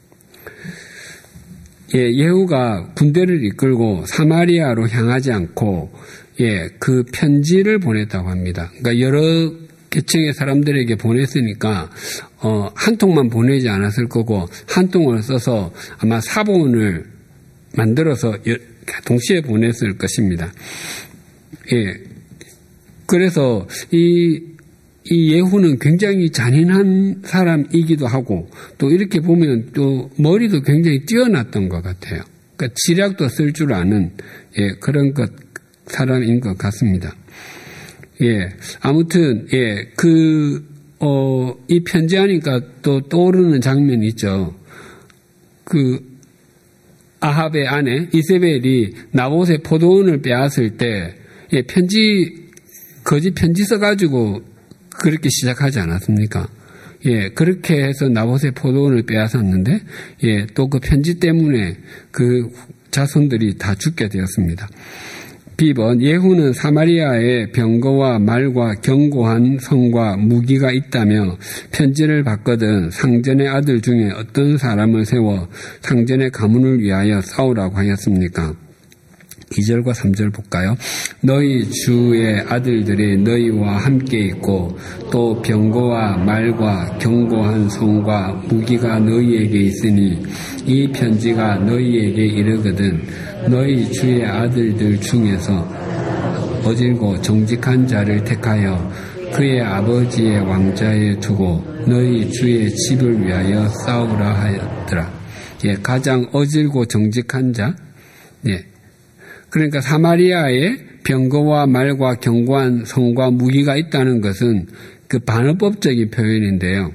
예, 예후가 군대를 이끌고 사마리아로 향하지 않고, 예, 그 편지를 보냈다고 합니다. 그러니까 여러 계층의 사람들에게 보냈으니까 어, 한 통만 보내지 않았을 거고 한 통을 써서 아마 사본을 만들어서 동시에 보냈을 것입니다. 예, 그래서 이, 이 예후는 굉장히 잔인한 사람이기도 하고 또 이렇게 보면 또 머리도 굉장히 뛰어났던 것 같아요. 그러니까 지략도 쓸 줄 아는 예, 그런 것 사람인 것 같습니다. 예, 아무튼, 예, 그, 어, 이 편지하니까 또 떠오르는 장면이 있죠. 그, 아합의 아내, 이세벨이 나봇의 포도원을 빼앗을 때, 예, 편지, 거짓 편지 써가지고 그렇게 시작하지 않았습니까? 예, 그렇게 해서 나봇의 포도원을 빼앗았는데, 예, 또 그 편지 때문에 그 자손들이 다 죽게 되었습니다. 비 번 예후는 사마리아에 병거와 말과 견고한 성과 무기가 있다며 편지를 받거든 상전의 아들 중에 어떤 사람을 세워 상전의 가문을 위하여 싸우라고 하였습니까? 이 절과 삼 절 볼까요? 너희 주의 아들들이 너희와 함께 있고 또 병거와 말과 견고한 성과 무기가 너희에게 있으니 이 편지가 너희에게 이르거든 너희 주의 아들들 중에서 어질고 정직한 자를 택하여 그의 아버지의 왕자에 두고 너희 주의 집을 위하여 싸우라 하였더라. 예, 가장 어질고 정직한 자, 예. 그러니까 사마리아에 병거와 말과 견고한 성과 무기가 있다는 것은 그 반어법적인 표현인데요.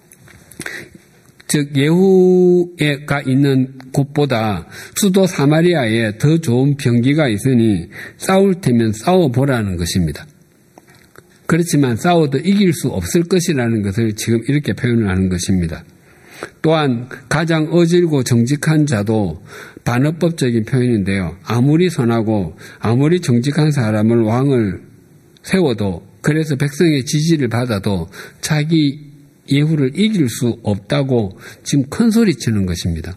즉 예후가 있는 곳보다 수도 사마리아에 더 좋은 병기가 있으니 싸울 테면 싸워보라는 것입니다. 그렇지만 싸워도 이길 수 없을 것이라는 것을 지금 이렇게 표현을 하는 것입니다. 또한 가장 어질고 정직한 자도 반어법적인 표현인데요. 아무리 선하고 아무리 정직한 사람을 왕을 세워도 그래서 백성의 지지를 받아도 자기 예후를 이길 수 없다고 지금 큰 소리 치는 것입니다.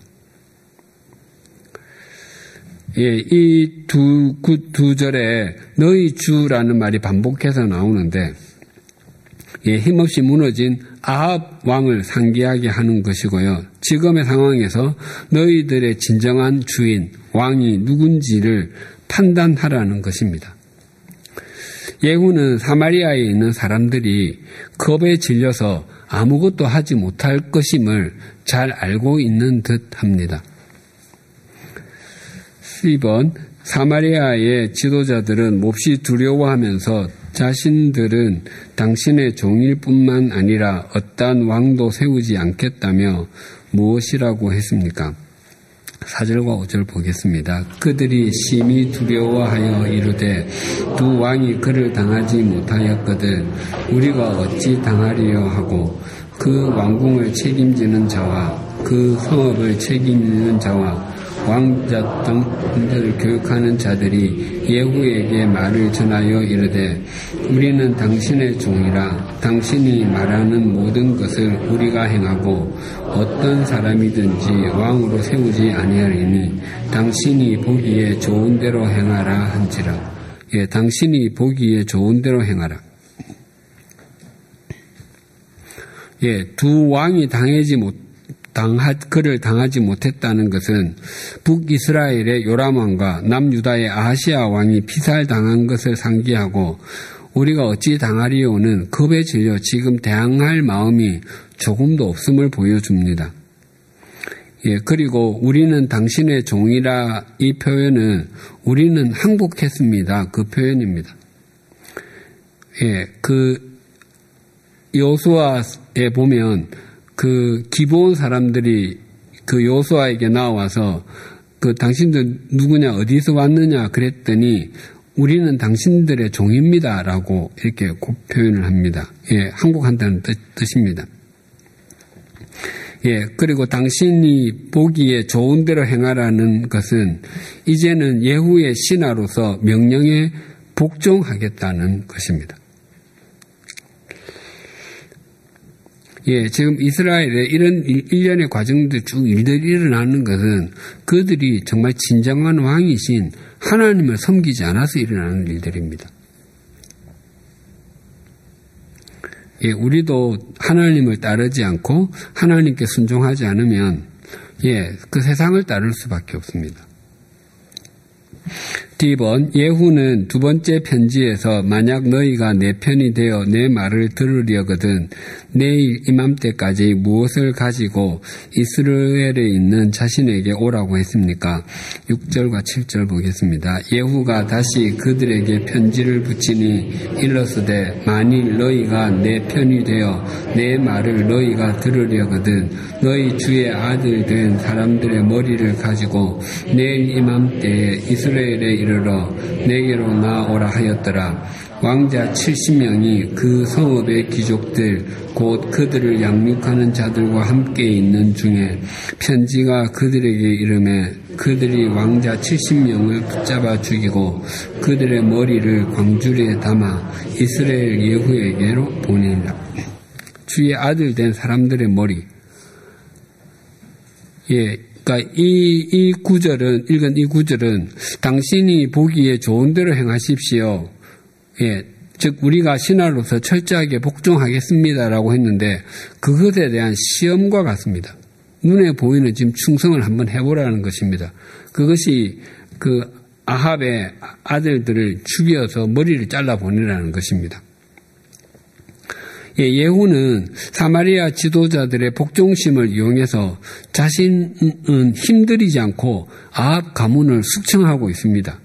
예, 이 두, 두 절에 너희 주라는 말이 반복해서 나오는데, 예, 힘없이 무너진 아합 왕을 상기하게 하는 것이고요. 지금의 상황에서 너희들의 진정한 주인, 왕이 누군지를 판단하라는 것입니다. 예후는 사마리아에 있는 사람들이 겁에 질려서 아무것도 하지 못할 것임을 잘 알고 있는 듯 합니다. 십 번 사마리아의 지도자들은 몹시 두려워하면서 자신들은 당신의 종일 뿐만 아니라 어떠한 왕도 세우지 않겠다며 무엇이라고 했습니까? 사 절과 오 절 보겠습니다. 그들이 심히 두려워하여 이르되 두 왕이 그를 당하지 못하였거든 우리가 어찌 당하리요 하고 그 왕궁을 책임지는 자와 그 성읍을 책임지는 자와 왕자 등들을 교육하는 자들이 예후에게 말을 전하여 이르되 우리는 당신의 종이라 당신이 말하는 모든 것을 우리가 행하고 어떤 사람이든지 왕으로 세우지 아니하리니 당신이 보기에 좋은 대로 행하라 한지라. 예, 당신이 보기에 좋은 대로 행하라. 예, 두 왕이 당하지 못 당하, 그를 당하지 못했다는 것은 북이스라엘의 요람왕과 남유다의 아하시아 왕이 피살당한 것을 상기하고 우리가 어찌 당하리요는 겁에 질려 지금 대항할 마음이 조금도 없음을 보여줍니다. 예, 그리고 우리는 당신의 종이라 이 표현은 우리는 항복했습니다. 그 표현입니다. 예, 그 여호수아에 보면 그 기브온 사람들이 그 여호수아에게 나와서 그 당신들 누구냐 어디서 왔느냐 그랬더니 우리는 당신들의 종입니다라고 이렇게 표현을 합니다. 예, 항복한다는 뜻, 뜻입니다. 예, 그리고 당신이 보기에 좋은 대로 행하라는 것은 이제는 예후의 신하로서 명령에 복종하겠다는 것입니다. 예, 지금 이스라엘에 이런 일련의 과정들 쭉 일들이 일어나는 것은 그들이 정말 진정한 왕이신 하나님을 섬기지 않아서 일어나는 일들입니다. 예, 우리도 하나님을 따르지 않고 하나님께 순종하지 않으면 예, 그 세상을 따를 수밖에 없습니다. 디 번 예후는 두 번째 편지에서 만약 너희가 내 편이 되어 내 말을 들으려거든 내일 이맘때까지 무엇을 가지고 이스라엘에 있는 자신에게 오라고 했습니까? 육 절과 칠 절 보겠습니다. 예후가 다시 그들에게 편지를 붙이니 일렀으되 만일 너희가 내 편이 되어 내 말을 너희가 들으려거든 너희 주의 아들 된 사람들의 머리를 가지고 내일 이맘때에 이스라엘에 이르러 내게로 나오라 하였더라. 왕자 칠십 명이 그 성읍의 귀족들 곧 그들을 양육하는 자들과 함께 있는 중에 편지가 그들에게 이르매 그들이 왕자 칠십 명을 붙잡아 죽이고 그들의 머리를 광주리에 담아 이스라엘 예후에게로 보내니라. 주의 아들 된 사람들의 머리. 예, 그러니까 이, 이 구절은, 읽은 이 구절은 당신이 보기에 좋은 대로 행하십시오. 예, 즉 우리가 신하로서 철저하게 복종하겠습니다라고 했는데 그것에 대한 시험과 같습니다. 눈에 보이는 지금 충성을 한번 해보라는 것입니다. 그것이 그 아합의 아들들을 죽여서 머리를 잘라 보내라는 것입니다. 예, 예후는 사마리아 지도자들의 복종심을 이용해서 자신은 힘들이지 않고 아합 가문을 숙청하고 있습니다.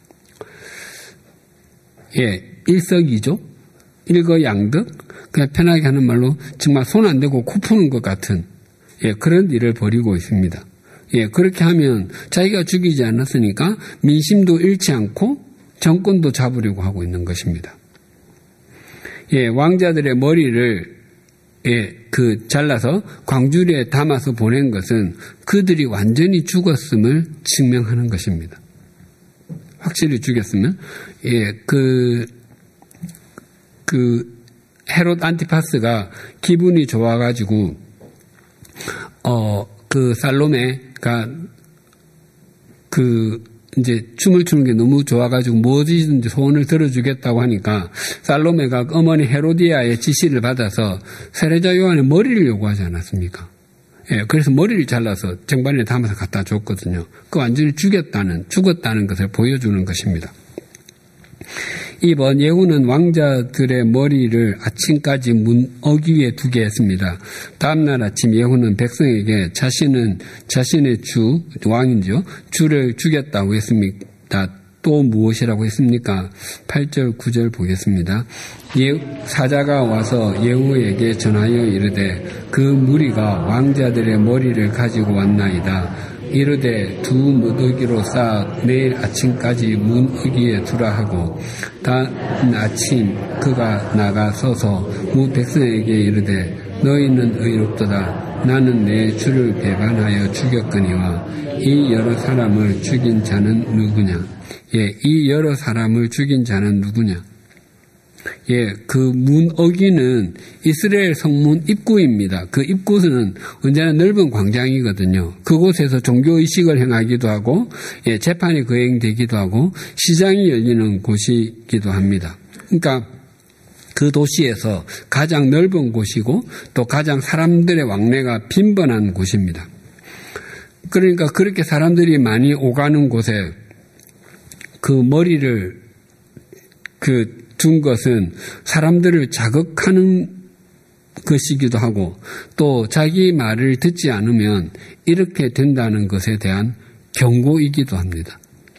예, 일석이조, 일거양득, 그냥 편하게 하는 말로 정말 손 안 대고 코 푸는 것 같은 예, 그런 일을 벌이고 있습니다. 예, 그렇게 하면 자기가 죽이지 않았으니까 민심도 잃지 않고 정권도 잡으려고 하고 있는 것입니다. 예, 왕자들의 머리를 예, 그 잘라서 광주리에 담아서 보낸 것은 그들이 완전히 죽었음을 증명하는 것입니다. 확실히 죽였으면 예, 그, 그 헤롯 안티파스가 기분이 좋아가지고 어, 그 살로메가 그 이제 춤을 추는 게 너무 좋아가지고 무엇이든지 소원을 들어주겠다고 하니까 살로메가 어머니 헤로디아의 지시를 받아서 세례자 요한의 머리를 요구하지 않았습니까? 예, 그래서 머리를 잘라서 쟁반에 담아서 갖다 줬거든요. 그 완전히 죽였다는, 죽었다는 것을 보여주는 것입니다. 이번 예후는 왕자들의 머리를 아침까지 문 어귀 위에 두게 했습니다. 다음날 아침 예후는 백성에게 자신은 자신의 주, 왕이죠. 주를 죽였다고 했습니다. 또 무엇이라고 했습니까? 팔 절, 구 절 보겠습니다. 예, 사자가 와서 예후에게 전하여 이르되 그 무리가 왕자들의 머리를 가지고 왔나이다. 이르되 두 무더기로 쌓아 내일 아침까지 문 어귀에 두라 하고 다음 아침 그가 나가 서서 무 백성에게 이르되 너희는 의롭도다. 나는 내 주를 배반하여 죽였거니와 이 여러 사람을 죽인 자는 누구냐? 예, 이 여러 사람을 죽인 자는 누구냐? 예, 그 문 어귀는 이스라엘 성문 입구입니다. 그 입구는 언제나 넓은 광장이거든요. 그곳에서 종교의식을 행하기도 하고, 예, 재판이 거행되기도 하고, 시장이 열리는 곳이기도 합니다. 그러니까 그 도시에서 가장 넓은 곳이고, 또 가장 사람들의 왕래가 빈번한 곳입니다. 그러니까 그렇게 사람들이 많이 오가는 곳에 그 머리를 그 준 것은 사람들을 자극하는 것이기도 하고 또 자기 말을 듣지 않으면 이렇게 된다는 것에 대한 경고이기도 합니다.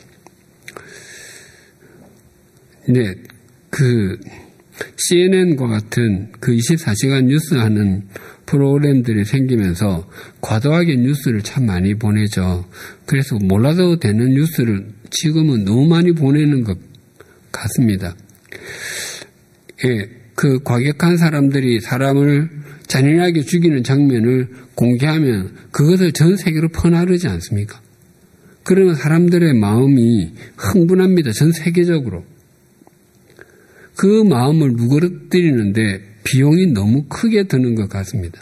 네, 그 씨엔엔과 같은 그 이십사 시간 뉴스 하는 프로그램들이 생기면서 과도하게 뉴스를 참 많이 보내죠. 그래서 몰라도 되는 뉴스를 지금은 너무 많이 보내는 것 같습니다. 예, 그 과격한 사람들이 사람을 잔인하게 죽이는 장면을 공개하면 그것을 전 세계로 퍼나르지 않습니까? 그러면 사람들의 마음이 흥분합니다. 전 세계적으로. 그 마음을 누그러뜨리는데 비용이 너무 크게 드는 것 같습니다.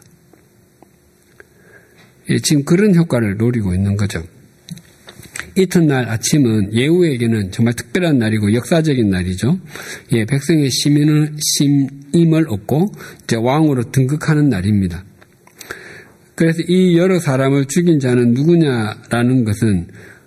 예, 지금 그런 효과를 노리고 있는 거죠. 이튿날 아침은 예후에게는 정말 특별한 날이고 역사적인 날이죠. 예, 백성의 심인을, 심임을 얻고 이제 왕으로 등극하는 날입니다. 그래서 이 여러 사람을 죽인 자는 누구냐라는 것은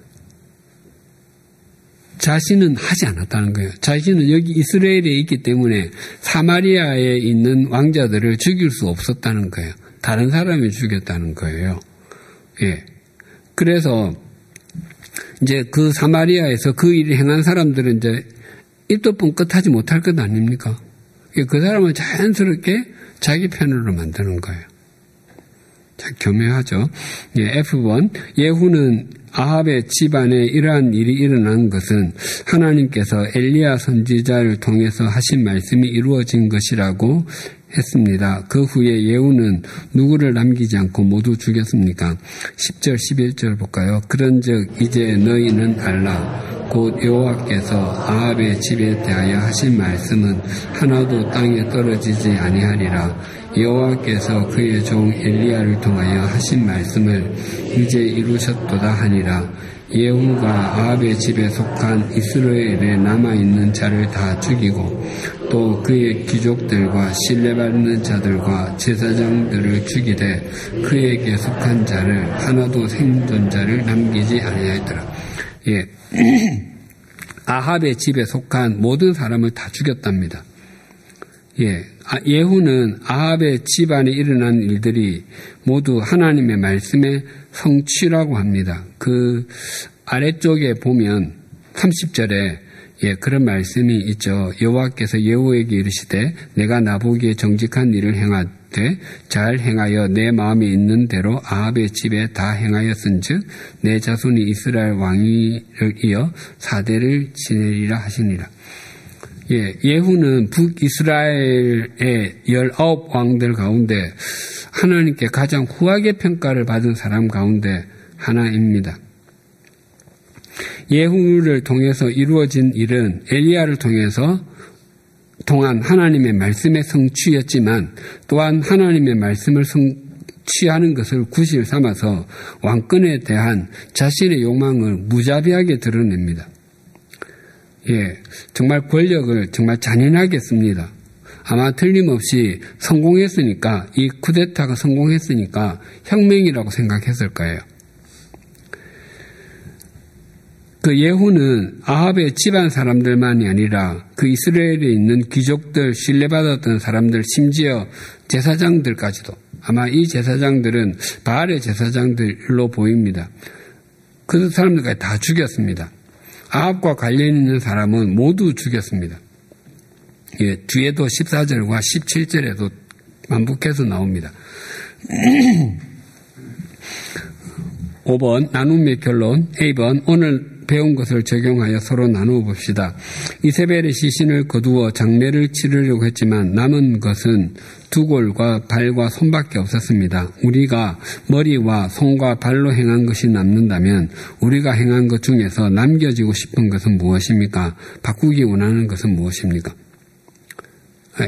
자신은 하지 않았다는 거예요. 자신은 여기 이스라엘에 있기 때문에 사마리아에 있는 왕자들을 죽일 수 없었다는 거예요. 다른 사람이 죽였다는 거예요. 예. 그래서 이제 그 사마리아에서 그 일을 행한 사람들은 이제 입도 뻥끗하지 못할 것 아닙니까? 그 사람을 자연스럽게 자기 편으로 만드는 거예요. 참 교묘하죠. 예, 에프 원. 예후는 아합의 집안에 이러한 일이 일어난 것은 하나님께서 엘리야 선지자를 통해서 하신 말씀이 이루어진 것이라고 했습니다. 그 후에 예후는 누구를 남기지 않고 모두 죽였습니까? 십 절 십일 절 볼까요? 그런즉 이제 너희는 알라. 곧 여호와께서 아합의 집에 대하여 하신 말씀은 하나도 땅에 떨어지지 아니하리라. 여호와께서 그의 종 엘리야를 통하여 하신 말씀을 이제 이루셨도다 하니라. 예후가 아합의 집에 속한 이스라엘에 남아있는 자를 다 죽이고 또 그의 귀족들과 신뢰받는 자들과 제사장들을 죽이되 그에게 속한 자를 하나도 생존자를 남기지 아니하였더라. 예, 아합의 집에 속한 모든 사람을 다 죽였답니다. 예, 예후는 아합의 집안에 일어난 일들이 모두 하나님의 말씀의 성취라고 합니다. 그 아래쪽에 보면 삼십 절에 예, 그런 말씀이 있죠. 여호와께서 예후에게 이르시되 내가 나보기에 정직한 일을 행하되 잘 행하여 내 마음에 있는 대로 아합의 집에 다 행하였은즉 내 자손이 이스라엘 왕위를 이어 사대를 지내리라 하시니라. 예, 예후는 북이스라엘의 열아홉 왕들 가운데 하나님께 가장 후하게 평가를 받은 사람 가운데 하나입니다. 예후를 통해서 이루어진 일은 엘리야를 통해서 통한 하나님의 말씀의 성취였지만 또한 하나님의 말씀을 성취하는 것을 구실 삼아서 왕권에 대한 자신의 욕망을 무자비하게 드러냅니다. 예, 정말 권력을 정말 잔인하게 씁니다. 아마 틀림없이 성공했으니까, 이 쿠데타가 성공했으니까 혁명이라고 생각했을 거예요. 그 예후는 아합의 집안 사람들만이 아니라 그 이스라엘에 있는 귀족들, 신뢰받았던 사람들, 심지어 제사장들까지도, 아마 이 제사장들은 바알의 제사장들로 보입니다. 그 사람들까지 다 죽였습니다. 아합과 관련 있는 사람은 모두 죽였습니다. 예, 뒤에도 십사 절과 십칠 절에도 반복해서 나옵니다. 오 번 나눔의 결론. 에이 번 오늘 배운 것을 적용하여 서로 나누어 봅시다. 이세벨의 시신을 거두어 장례를 치르려고 했지만 남은 것은 두 골과 발과 손밖에 없었습니다. 우리가 머리와 손과 발로 행한 것이 남는다면 우리가 행한 것 중에서 남겨지고 싶은 것은 무엇입니까? 바꾸기 원하는 것은 무엇입니까? 네.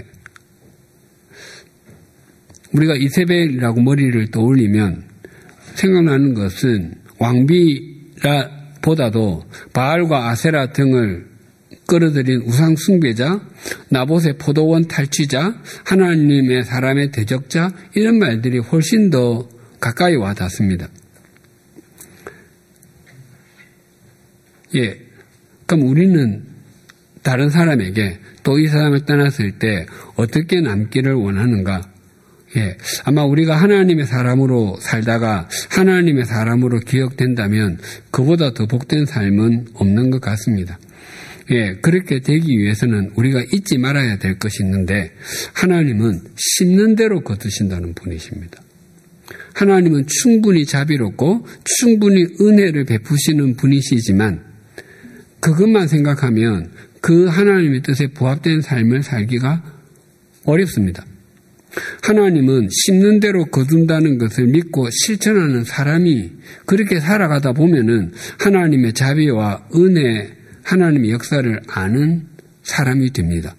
우리가 이세벨이라고 머리를 떠올리면 생각나는 것은 왕비라 보다도 바알과 아세라 등을 끌어들인 우상 숭배자, 나봇의 포도원 탈취자, 하나님의 사람의 대적자, 이런 말들이 훨씬 더 가까이 와 닿습니다. 예, 그럼 우리는 다른 사람에게 또 이 사람을 떠났을 때 어떻게 남기를 원하는가? 예, 아마 우리가 하나님의 사람으로 살다가 하나님의 사람으로 기억된다면 그보다 더 복된 삶은 없는 것 같습니다. 예, 그렇게 되기 위해서는 우리가 잊지 말아야 될 것이 있는데 하나님은 심는 대로 거두신다는 분이십니다. 하나님은 충분히 자비롭고 충분히 은혜를 베푸시는 분이시지만 그것만 생각하면 그 하나님의 뜻에 부합된 삶을 살기가 어렵습니다. 하나님은 심는 대로 거둔다는 것을 믿고 실천하는 사람이 그렇게 살아가다 보면은 하나님의 자비와 은혜, 하나님의 역사를 아는 사람이 됩니다.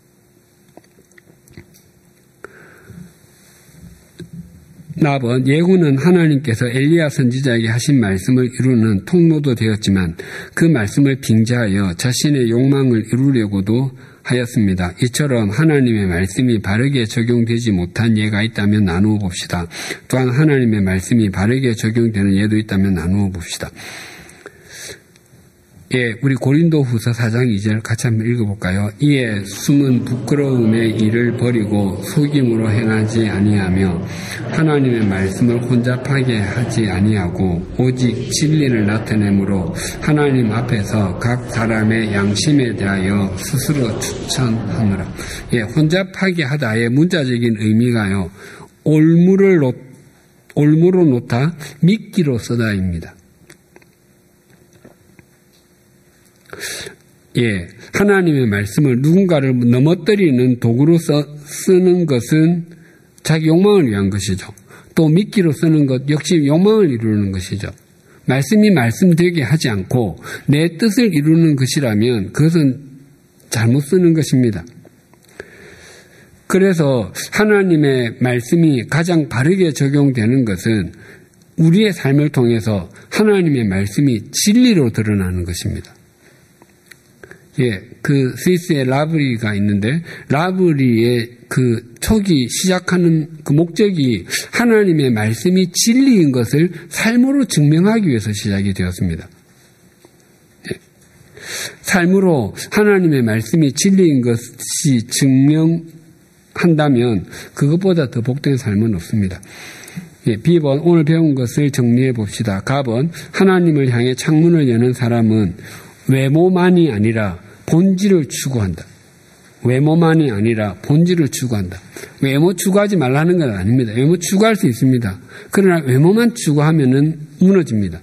사 번 예후는 하나님께서 엘리야 선지자에게 하신 말씀을 이루는 통로도 되었지만 그 말씀을 빙자하여 자신의 욕망을 이루려고도 하였습니다. 이처럼 하나님의 말씀이 바르게 적용되지 못한 예가 있다면 나누어 봅시다. 또한 하나님의 말씀이 바르게 적용되는 예도 있다면 나누어 봅시다. 예, 우리 고린도후서 사 장 이 절 같이 한번 읽어볼까요? 이에 숨은 부끄러움의 일을 버리고 속임으로 행하지 아니하며 하나님의 말씀을 혼잡하게 하지 아니하고 오직 진리를 나타내므로 하나님 앞에서 각 사람의 양심에 대하여 스스로 추천하느라. 예, 혼잡하게 하다의 문자적인 의미가요, 올무를 놓, 올무로 놓다 미끼로 쓰다입니다. 예, 하나님의 말씀을 누군가를 넘어뜨리는 도구로 써, 쓰는 것은 자기 욕망을 위한 것이죠. 또 미끼로 쓰는 것 역시 욕망을 이루는 것이죠. 말씀이 말씀되게 하지 않고 내 뜻을 이루는 것이라면 그것은 잘못 쓰는 것입니다. 그래서 하나님의 말씀이 가장 바르게 적용되는 것은 우리의 삶을 통해서 하나님의 말씀이 진리로 드러나는 것입니다. 예, 그 스위스에 라브리가 있는데 라브리의 그 초기 시작하는 그 목적이 하나님의 말씀이 진리인 것을 삶으로 증명하기 위해서 시작이 되었습니다. 예. 삶으로 하나님의 말씀이 진리인 것이 증명한다면 그것보다 더 복된 삶은 없습니다. 예, B번 오늘 배운 것을 정리해 봅시다. 가번 하나님을 향해 창문을 여는 사람은 외모만이 아니라 본질을 추구한다. 외모만이 아니라 본질을 추구한다. 외모 추구하지 말라는 건 아닙니다. 외모 추구할 수 있습니다. 그러나 외모만 추구하면은 무너집니다.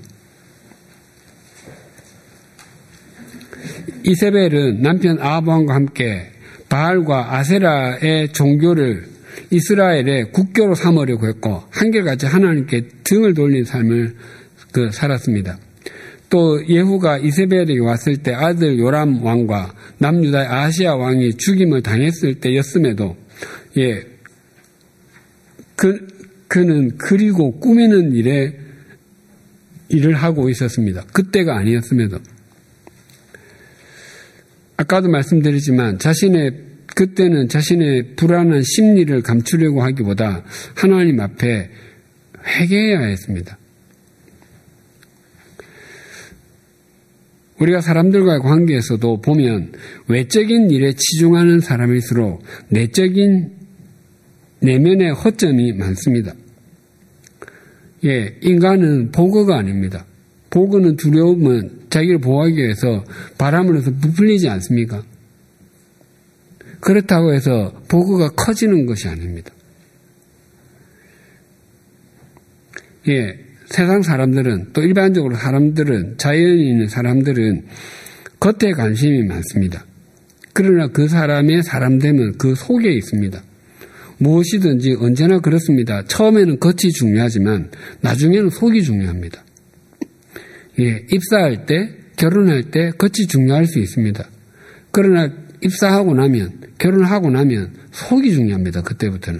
이세벨은 남편 아합왕과 함께 바알과 아세라의 종교를 이스라엘의 국교로 삼으려고 했고 한결같이 하나님께 등을 돌린 삶을 그 살았습니다. 또 예후가 이세벨에게 왔을 때 아들 요람 왕과 남유다의 아하시야 왕이 죽임을 당했을 때였음에도 예, 그, 그는 그리고 꾸미는 일에 일을 하고 있었습니다. 그때가 아니었음에도 아까도 말씀드리지만 자신의 그때는 자신의 불안한 심리를 감추려고 하기보다 하나님 앞에 회개해야 했습니다. 우리가 사람들과의 관계에서도 보면 외적인 일에 치중하는 사람일수록 내적인 내면의 허점이 많습니다. 예, 인간은 보거가 아닙니다. 보거는 두려움은 자기를 보호하기 위해서 바람을 해서 부풀리지 않습니까? 그렇다고 해서 보거가 커지는 것이 아닙니다. 예, 세상 사람들은 또 일반적으로 사람들은 자연이 있는 사람들은 겉에 관심이 많습니다. 그러나 그 사람의 사람됨은 그 속에 있습니다. 무엇이든지 언제나 그렇습니다. 처음에는 겉이 중요하지만 나중에는 속이 중요합니다. 예, 입사할 때, 결혼할 때 겉이 중요할 수 있습니다. 그러나 입사하고 나면, 결혼하고 나면 속이 중요합니다. 그때부터는.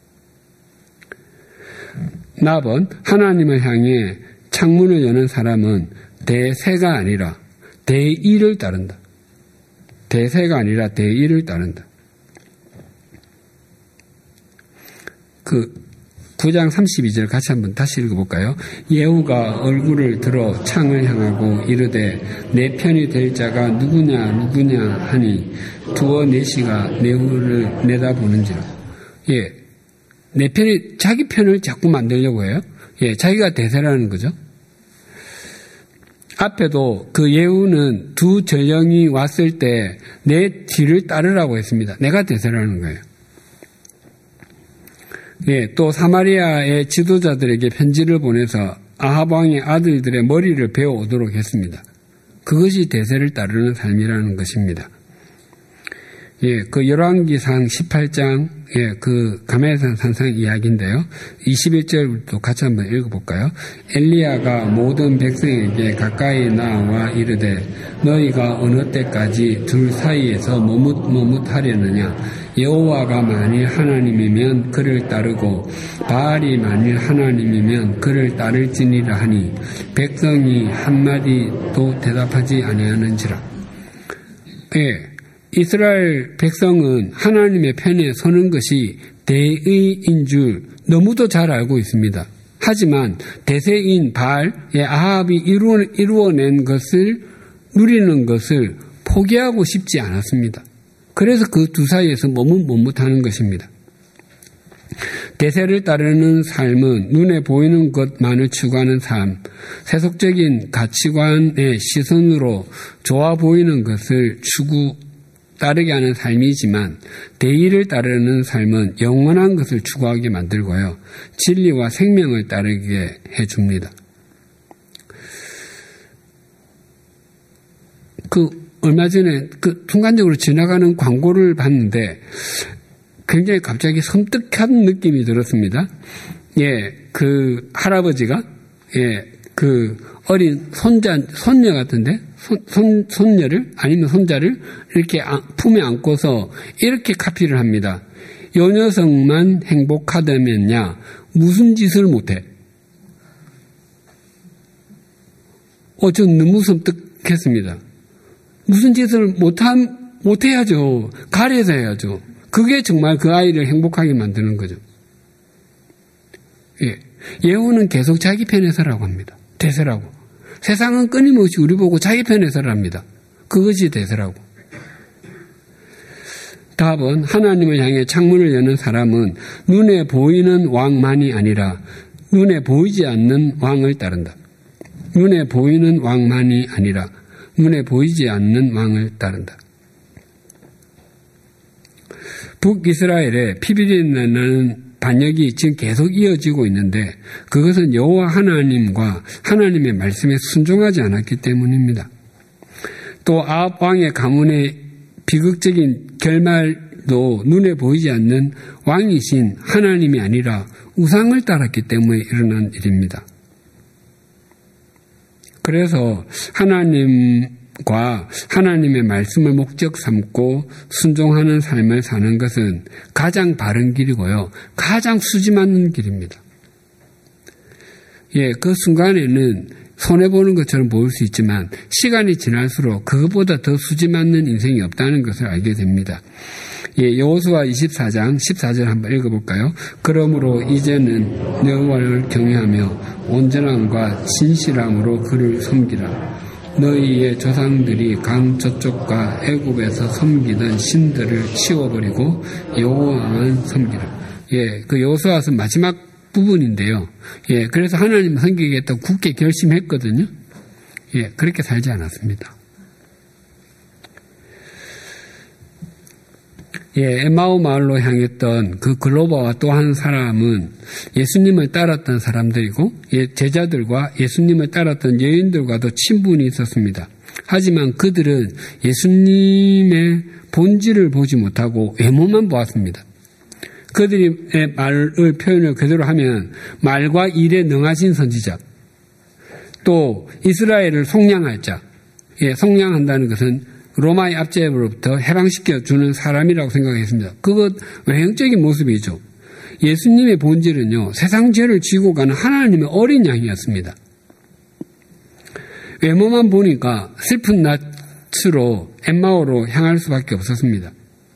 나번 하나님을 향해 창문을 여는 사람은 대세가 아니라 대의를 따른다. 대세가 아니라 대의를 따른다. 그 구 장 삼십이 절 같이 한번 다시 읽어볼까요? 예후가 얼굴을 들어 창을 향하고 이르되 내 편이 될 자가 누구냐 누구냐 하니 두어 넷이가 예후를 내다보는지라. 예, 내 편이 자기 편을 자꾸 만들려고 해요. 예, 자기가 대세라는 거죠. 앞에도 그 예후는 두 전령이 왔을 때 내 뒤를 따르라고 했습니다. 내가 대세라는 거예요. 예, 또 사마리아의 지도자들에게 편지를 보내서 아합 왕의 아들들의 머리를 베어 오도록 했습니다. 그것이 대세를 따르는 삶이라는 것입니다. 예, 그 열왕기상 십팔 장, 예, 그 가메산 산상 이야기인데요. 이십일 절부터 같이 한번 읽어볼까요? 엘리야가 모든 백성에게 가까이 나와 이르되 너희가 어느 때까지 둘 사이에서 머뭇머뭇하려느냐? 여호와가 만일 하나님이면 그를 따르고 바알이 만일 하나님이면 그를 따를지니라 하니 백성이 한마디도 대답하지 아니하는지라. 예, 이스라엘 백성은 하나님의 편에 서는 것이 대의인 줄 너무도 잘 알고 있습니다. 하지만 대세인 바알의 아합이 이루어, 이루어낸 것을 누리는 것을 포기하고 싶지 않았습니다. 그래서 그 두 사이에서 머뭇머뭇하는 것입니다. 대세를 따르는 삶은 눈에 보이는 것만을 추구하는 삶, 세속적인 가치관의 시선으로 좋아 보이는 것을 추구 따르게 하는 삶이지만 대의를 따르는 삶은 영원한 것을 추구하게 만들고요. 진리와 생명을 따르게 해줍니다. 그 얼마 전에 그 순간적으로 지나가는 광고를 봤는데 굉장히 갑자기 섬뜩한 느낌이 들었습니다. 예, 그 할아버지가 예, 그 어린 손자 손녀 같은데 손, 손 손녀를 아니면 손자를 이렇게 품에 안고서 이렇게 카피를 합니다. 요 녀석만 행복하다면야 무슨 짓을 못해. 어, 전 너무 섬뜩했습니다. 무슨 짓을 못함, 못해야죠. 가려서 해야죠. 그게 정말 그 아이를 행복하게 만드는 거죠. 예. 예후는 계속 자기 편에 서라고 합니다. 대세라고. 세상은 끊임없이 우리 보고 자기 편에 서랍니다. 그것이 대세라고. 답은 하나님을 향해 창문을 여는 사람은 눈에 보이는 왕만이 아니라 눈에 보이지 않는 왕을 따른다. 눈에 보이는 왕만이 아니라 눈에 보이지 않는 왕을 따른다. 북이스라엘에 피비린내 나는 반역이 지금 계속 이어지고 있는데 그것은 여호와 하나님과 하나님의 말씀에 순종하지 않았기 때문입니다. 또 아합 왕의 가문의 비극적인 결말도 눈에 보이지 않는 왕이신 하나님이 아니라 우상을 따랐기 때문에 일어난 일입니다. 그래서 하나님과 하나님의 말씀을 목적 삼고 순종하는 삶을 사는 것은 가장 바른 길이고요. 가장 수지 맞는 길입니다. 예, 그 순간에는 손해보는 것처럼 보일 수 있지만 시간이 지날수록 그것보다 더 수지 맞는 인생이 없다는 것을 알게 됩니다. 예, 여호수아 이십사 장 십사 절 한번 읽어볼까요? 그러므로 이제는 여호와를 경외하며 온전함과 진실함으로 그를 섬기라. 너희의 조상들이 강 저쪽과 애굽에서 섬기던 신들을 치워버리고 여호와만 섬기라. 예, 그 여호수아서 마지막 부분인데요. 예, 그래서 하나님 섬기겠다고 굳게 결심했거든요. 예, 그렇게 살지 않았습니다. 예, 엠마오 마을로 향했던 그 글로바와 또 한 사람은 예수님을 따랐던 사람들이고 예, 제자들과 예수님을 따랐던 여인들과도 친분이 있었습니다. 하지만 그들은 예수님의 본질을 보지 못하고 외모만 보았습니다. 그들의 말을 표현을 그대로 하면 말과 일에 능하신 선지자, 또 이스라엘을 속량할 자, 예, 속량한다는 것은 로마의 압제로부터 해방시켜주는 사람이라고 생각했습니다. 그것 외형적인 모습이죠. 예수님의 본질은요, 세상 죄를 지고 가는 하나님의 어린 양이었습니다. 외모만 보니까 슬픈 낯으로 엠마오로 향할 수밖에 없었습니다.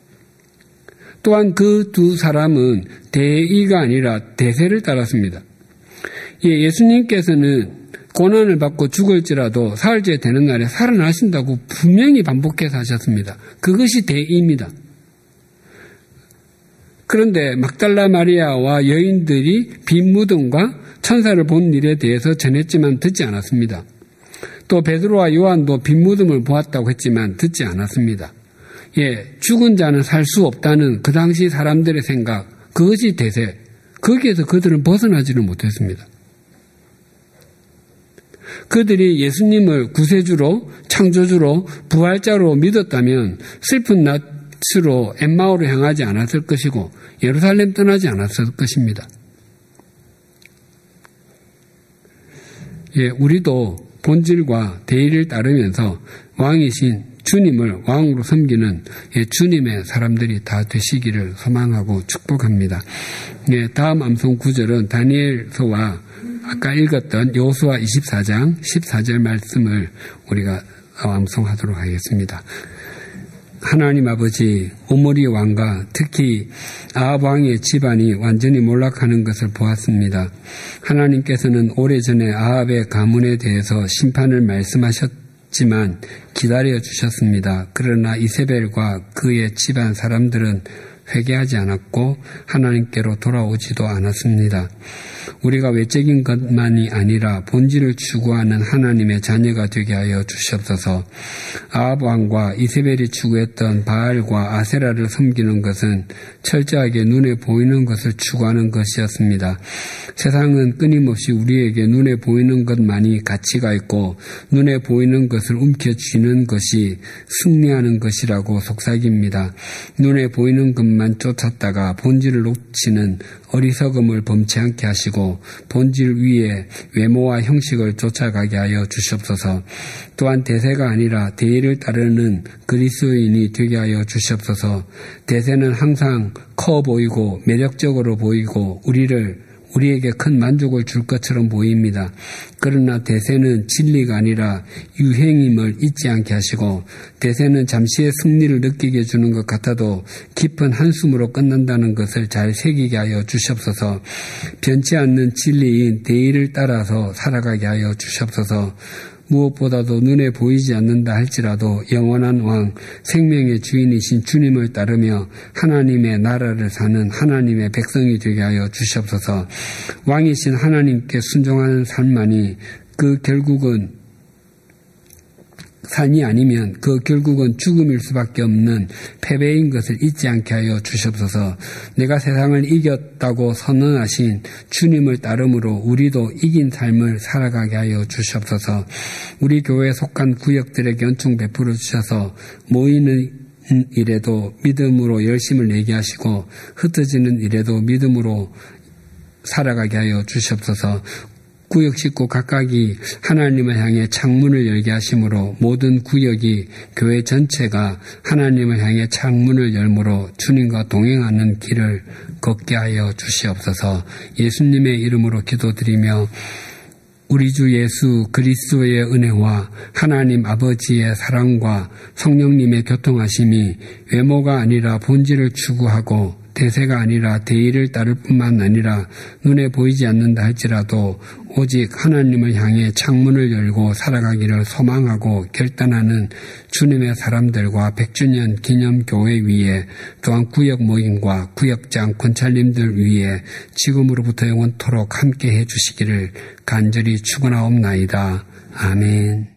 또한 그 두 사람은 대의가 아니라 대세를 따랐습니다. 예, 예수님께서는 고난을 받고 죽을지라도 사흘째 되는 날에 살아나신다고 분명히 반복해서 하셨습니다. 그것이 대의입니다. 그런데 막달라 마리아와 여인들이 빈 무덤과 천사를 본 일에 대해서 전했지만 듣지 않았습니다. 또 베드로와 요한도 빈 무덤을 보았다고 했지만 듣지 않았습니다. 예, 죽은 자는 살 수 없다는 그 당시 사람들의 생각, 그것이 대세. 거기에서 그들은 벗어나지를 못했습니다. 그들이 예수님을 구세주로, 창조주로, 부활자로 믿었다면 슬픈 낯으로 엠마오로 향하지 않았을 것이고 예루살렘 떠나지 않았을 것입니다. 예, 우리도 본질과 대의를 따르면서 왕이신 주님을 왕으로 섬기는 예, 주님의 사람들이 다 되시기를 소망하고 축복합니다. 예, 다음 암송 구절은 다니엘서와 아까 읽었던 여호수아 이십사 장 십사 절 말씀을 우리가 암송하도록 하겠습니다. 하나님 아버지, 오므리 왕과 특히 아합 왕의 집안이 완전히 몰락하는 것을 보았습니다. 하나님께서는 오래전에 아합의 가문에 대해서 심판을 말씀하셨지만 기다려 주셨습니다. 그러나 이세벨과 그의 집안 사람들은 회개하지 않았고 하나님께로 돌아오지도 않았습니다. 우리가 외적인 것만이 아니라 본질을 추구하는 하나님의 자녀가 되게 하여 주시옵소서. 아합 왕과 이세벨이 추구했던 바알과 아세라를 섬기는 것은 철저하게 눈에 보이는 것을 추구하는 것이었습니다. 세상은 끊임없이 우리에게 눈에 보이는 것만이 가치가 있고 눈에 보이는 것을 움켜쥐는 것이 승리하는 것이라고 속삭입니다. 눈에 보이는 것만 쫓았다가 본질을 놓치는 어리석음을 범치 않게 하시고 본질 위에 외모와 형식을 쫓아가게 하여 주시옵소서. 또한 대세가 아니라 대의를 따르는 그리스도인이 되게 하여 주시옵소서. 대세는 항상 커 보이고 매력적으로 보이고 우리를 우리에게 큰 만족을 줄 것처럼 보입니다. 그러나 대세는 진리가 아니라 유행임을 잊지 않게 하시고 대세는 잠시의 승리를 느끼게 해주는 것 같아도 깊은 한숨으로 끝난다는 것을 잘 새기게 하여 주시옵소서. 변치 않는 진리인 대의를 따라서 살아가게 하여 주시옵소서. 무엇보다도 눈에 보이지 않는다 할지라도 영원한 왕, 생명의 주인이신 주님을 따르며 하나님의 나라를 사는 하나님의 백성이 되게 하여 주시옵소서. 왕이신 하나님께 순종하는 삶만이 그 결국은 산이 아니면 그 결국은 죽음일 수밖에 없는 패배인 것을 잊지 않게 하여 주시옵소서. 내가 세상을 이겼다고 선언하신 주님을 따름으로 우리도 이긴 삶을 살아가게 하여 주시옵소서. 우리 교회에 속한 구역들에게 연총 베풀어 주셔서 모이는 일에도 믿음으로 열심을 내게 하시고 흩어지는 일에도 믿음으로 살아가게 하여 주시옵소서. 구역 식구 각각이 하나님을 향해 창문을 열게 하심으로 모든 구역이 교회 전체가 하나님을 향해 창문을 열므로 주님과 동행하는 길을 걷게 하여 주시옵소서. 예수님의 이름으로 기도드리며 우리 주 예수 그리스도의 은혜와 하나님 아버지의 사랑과 성령님의 교통하심이 외모가 아니라 본질을 추구하고 대세가 아니라 대의를 따를 뿐만 아니라 눈에 보이지 않는다 할지라도 오직 하나님을 향해 창문을 열고 살아가기를 소망하고 결단하는 주님의 사람들과 백 주년 기념교회 위에 또한 구역 모임과 구역장 권찰님들 위에 지금으로부터 영원토록 함께해 주시기를 간절히 축원하옵나이다. 아멘.